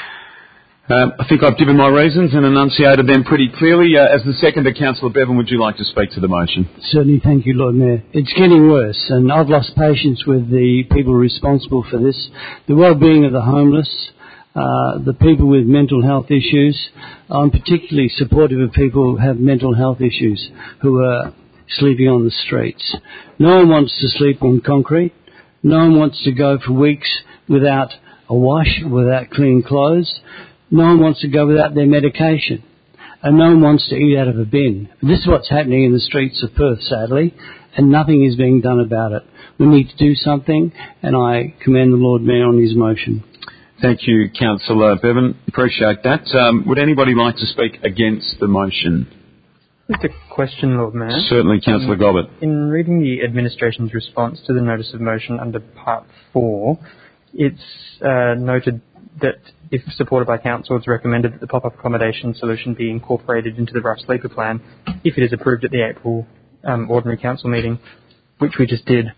Um, I think I've given my reasons and enunciated them pretty clearly. Uh, as the seconder, Councillor Bevan, would you like to speak to the motion? Certainly, thank you, Lord Mayor. It's getting worse, and I've lost patience with the people responsible for this. The well-being of the homeless, uh, the people with mental health issues. I'm particularly supportive of people who have mental health issues, who are sleeping on the streets. No one wants to sleep on concrete. No one wants to go for weeks without a wash, without clean clothes. No one wants to go without their medication. And no one wants to eat out of a bin. This is what's happening in the streets of Perth, sadly, and nothing is being done about it. We need to do something, and I commend the Lord Mayor on his motion. Thank you, Councillor Bevan. Appreciate that. Um, would anybody like to speak against the motion? Just a question, Lord Mayor. Certainly, Councillor um, Gobbett. In reading the administration's response to the notice of motion under Part four, it's uh, noted that if supported by council, it's recommended that the pop-up accommodation solution be incorporated into the rough sleeper plan if it is approved at the April um, ordinary council meeting, which we just did.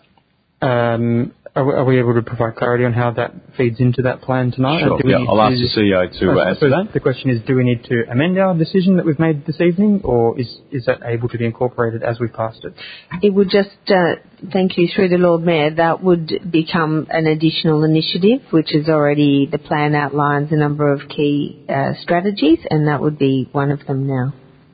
Um, are, we, are we able to provide clarity on how that feeds into that plan tonight? Sure, yeah, I'll ask the C E O to uh, answer that. The question is, do we need to amend our decision that we've made this evening, or is, is that able to be incorporated as we've passed it? It would just, uh, thank you, through the Lord Mayor, that would become an additional initiative, which is already, the plan outlines a number of key uh, strategies, and that would be one of them now.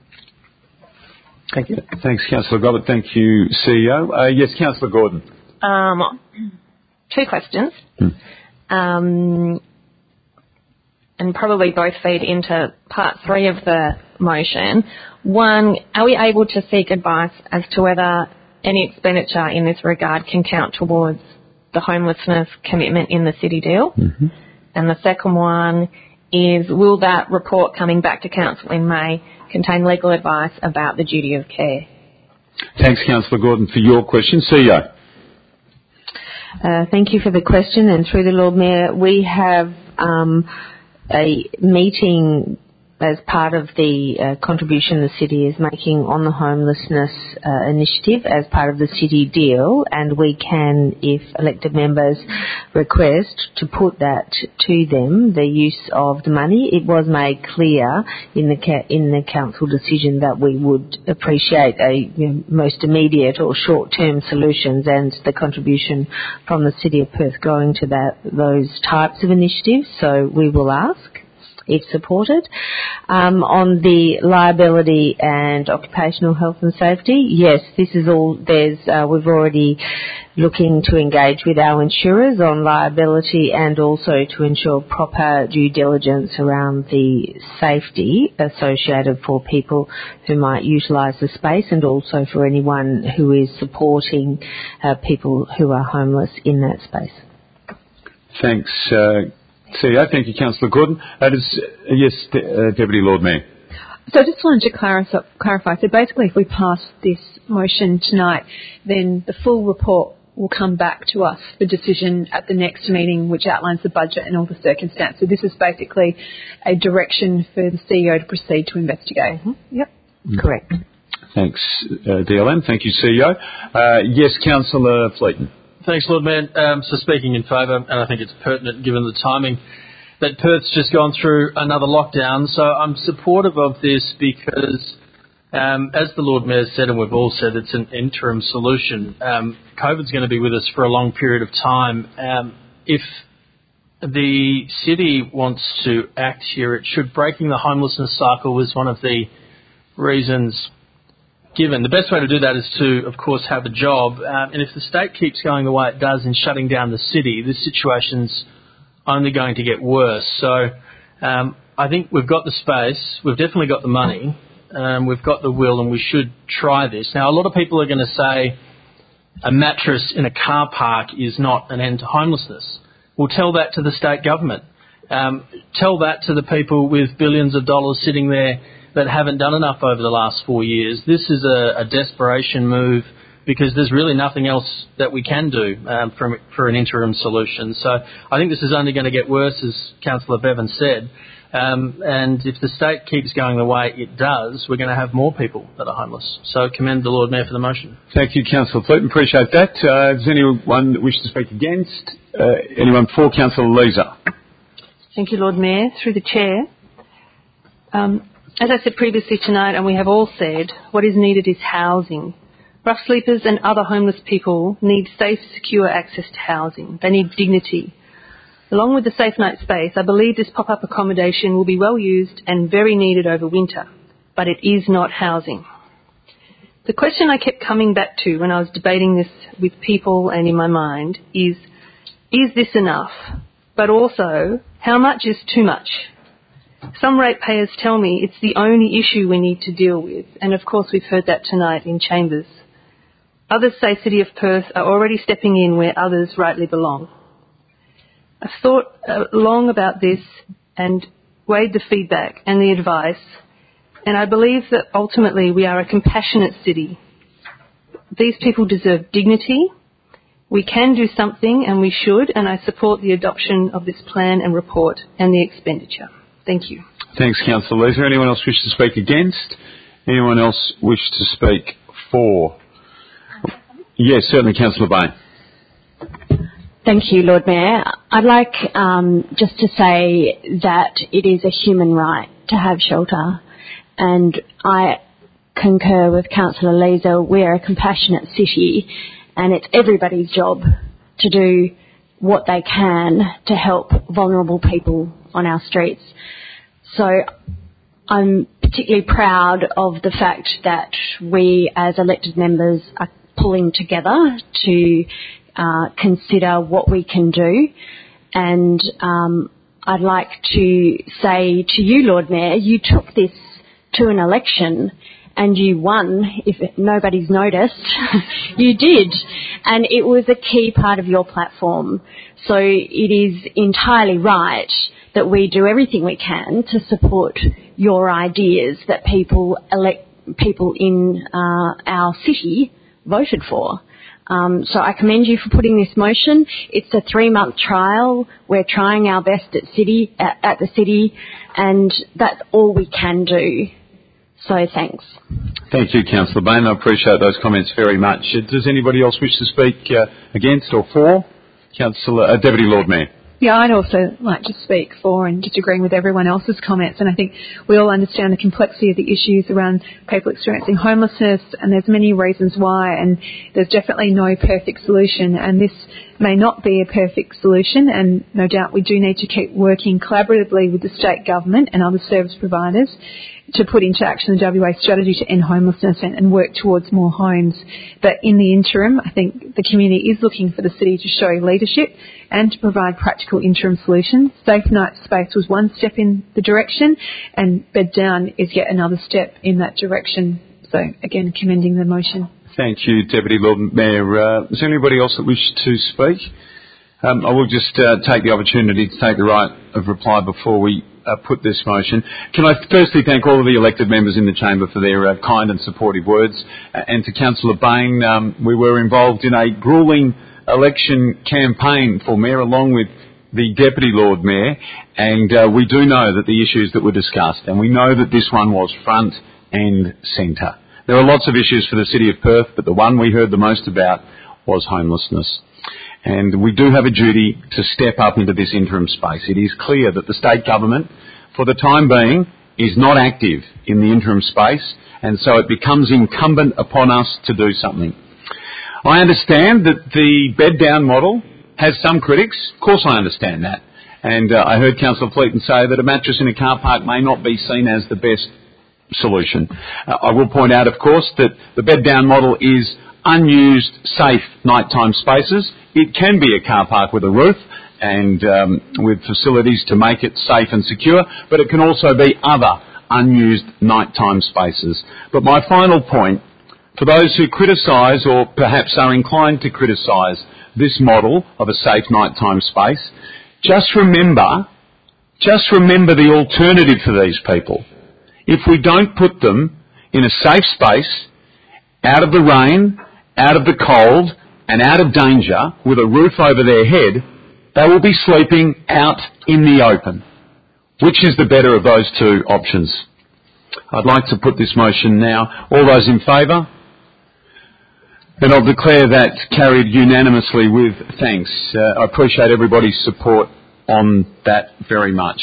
Thank you. Thanks, Councillor Gobbett. Thank you, C E O. Uh, yes, Councillor Gordon. Um, two questions, Hmm. um, and probably both feed into part three of the motion. One, are we able to seek advice as to whether any expenditure in this regard can count towards the homelessness commitment in the city deal? Mm-hmm. And the second one is, will that report coming back to Council in May contain legal advice about the duty of care? Thanks, Councillor Gordon, for your question. C E O. Uh, thank you for the question, and through the Lord Mayor, we have um, a meeting as part of the uh, contribution the city is making on the homelessness uh, initiative as part of the city deal, and we can, if elected members request, to put that to them, the use of the money. It was made clear in the ca- in the council decision that we would appreciate a you know, most immediate or short-term solutions, and the contribution from the City of Perth going to that those types of initiatives. So we will ask if supported. Um, on the liability and occupational health and safety, yes, this is all, there's, uh, we've already looking to engage with our insurers on liability and also to ensure proper due diligence around the safety associated for people who might utilise the space, and also for anyone who is supporting uh, people who are homeless in that space. Thanks, uh, C E O. Thank you, Councillor Gordon. Uh, does, uh, yes, uh, Deputy Lord Mayor. So I just wanted to clarify, clarify. So basically, if we pass this motion tonight, then the full report will come back to us for decision at the next meeting, which outlines the budget and all the circumstances. So this is basically a direction for the C E O to proceed to investigate. Mm-hmm. Yep. Mm-hmm. Correct. Thanks, uh, D L M. Thank you, C E O. Uh, yes, Councillor Fleeton. Thanks, Lord Mayor. Um, so speaking in favour, and I think it's pertinent given the timing, that Perth's just gone through another lockdown. So I'm supportive of this because, um, as the Lord Mayor said, and we've all said, it's an interim solution. Um, COVID's going to be with us for a long period of time. Um, if the city wants to act here, it should. Breaking the homelessness cycle was one of the reasons given. The best way to do that is to, of course, have a job. Um, and if the state keeps going the way it does in shutting down the city, this situation's only going to get worse. So um, I think we've got the space, we've definitely got the money, um, we've got the will, and we should try this. Now, a lot of people are going to say a mattress in a car park is not an end to homelessness. We'll tell that to the state government. Um, tell that to the people with billions of dollars sitting there that haven't done enough over the last four years. This is a, a desperation move because there's really nothing else that we can do um, for, for an interim solution. So I think this is only going to get worse, as Councillor Bevan said. Um, and if the state keeps going the way it does, we're going to have more people that are homeless. So commend the Lord Mayor for the motion. Thank you, Councillor Fleeton. Appreciate that. Uh, does anyone that wish to speak against? Uh, anyone for? Councillor Leeser. Thank you, Lord Mayor. Through the Chair. Um, as I said previously tonight, and we have all said, what is needed is housing. Rough sleepers and other homeless people need safe, secure access to housing. They need dignity. Along with the Safe Night space, I believe this pop-up accommodation will be well used and very needed over winter, but it is not housing. The question I kept coming back to when I was debating this with people and in my mind is, is this enough? But also, how much is too much? Some ratepayers tell me it's the only issue we need to deal with, and of course we've heard that tonight in Chambers. Others say City of Perth are already stepping in where others rightly belong. I've thought uh, long about this and weighed the feedback and the advice, and I believe that ultimately we are a compassionate city. These people deserve dignity. We can do something, and we should, and I support the adoption of this plan and report and the expenditure. Thank you. Thanks, Councillor Leeser. Anyone else wish to speak against? Anyone else wish to speak for? Yes, certainly, Councillor Bain. Thank you, Lord Mayor. I'd like um, just to say that it is a human right to have shelter, and I concur with Councillor Leeser. We're a compassionate city, and it's everybody's job to do what they can to help vulnerable people on our streets. So I'm particularly proud of the fact that we as elected members are pulling together to uh, consider what we can do. And um, I'd like to say to you, Lord Mayor, you took this to an election and you won. If nobody's noticed, you did. And it was a key part of your platform. So it is entirely right that we do everything we can to support your ideas that people elect, people in uh, our city voted for. Um, so I commend you for putting this motion. It's a three-month trial. We're trying our best at city at, at the city, and that's all we can do. So thanks. Thank you, Councillor Bain. I appreciate those comments very much. Does anybody else wish to speak uh, against or for? Councillor uh, Deputy Lord Mayor. Yeah, I'd also like to speak for and just agreeing with everyone else's comments. And I think we all understand the complexity of the issues around people experiencing homelessness, and there's many reasons why, and there's definitely no perfect solution. And this may not be a perfect solution, and no doubt we do need to keep working collaboratively with the state government and other service providers to put into action the W A strategy to end homelessness and, and work towards more homes. But in the interim, I think the community is looking for the city to show leadership and to provide practical interim solutions. Safe Night Space was one step in the direction, and Bed Down is yet another step in that direction. So, again, commending the motion. Thank you, Deputy Lord Mayor. Uh, is there anybody else that wishes to speak? Um, I will just uh, take the opportunity to take the right of reply before we uh, put this motion. Can I firstly thank all of the elected members in the chamber for their uh, kind and supportive words, uh, and to Councillor Bain. Um, we were involved in a gruelling election campaign for Mayor along with the Deputy Lord Mayor, and uh, we do know that the issues that were discussed, and we know that this one was front and centre. There are lots of issues for the City of Perth, but the one we heard the most about was homelessness. And we do have a duty to step up into this interim space. It is clear that the state government, for the time being, is not active in the interim space, and so it becomes incumbent upon us to do something. I understand that the bed down model has some critics. Of course I understand that. And uh, I heard Councillor Fleeton say that a mattress in a car park may not be seen as the best solution. Uh, I will point out, of course, that the bed down model is unused, safe nighttime spaces. It can be a car park with a roof and um, with facilities to make it safe and secure, but it can also be other unused nighttime spaces. But my final point, for those who criticise or perhaps are inclined to criticise this model of a safe nighttime space, just remember, just remember the alternative for these people. If we don't put them in a safe space, out of the rain, out of the cold, and out of danger, with a roof over their head, they will be sleeping out in the open. Which is the better of those two options? I'd like to put this motion now. All those in favour? Then I'll declare that carried unanimously with thanks. Uh, I appreciate everybody's support on that very much.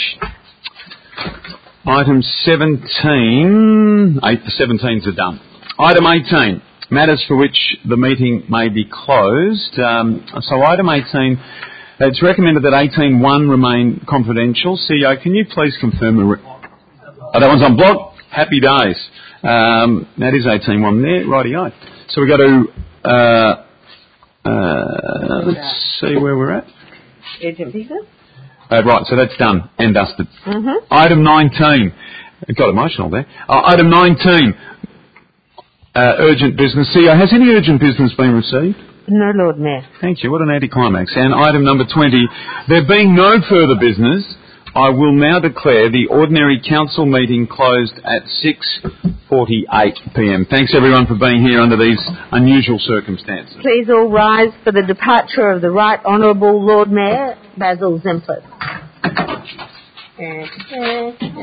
Item seventeen, eight, the seventeens are done. Item eighteen, matters for which the meeting may be closed. Um, so item eighteen, it's recommended that eighteen one remain confidential. C E O, can you please confirm the... Re- oh, that one's on block? Happy days. Um, that is eighteen one there, righty-o. So we go to, uh, uh, let's see where we're at. Urgent business? Uh, right, so that's done and dusted. Mm-hmm. Item nineteen. It got emotional there. Uh, item nineteen. Uh, urgent business. C E O, has any urgent business been received? No, Lord Mayor. Thank you. What an anticlimax. And item number twenty. There being no further business, I will now declare the ordinary council meeting closed at six forty-eight p m. Thanks everyone for being here under these unusual circumstances. Please all rise for the departure of the Right Honourable Lord Mayor, Basil Zemplers.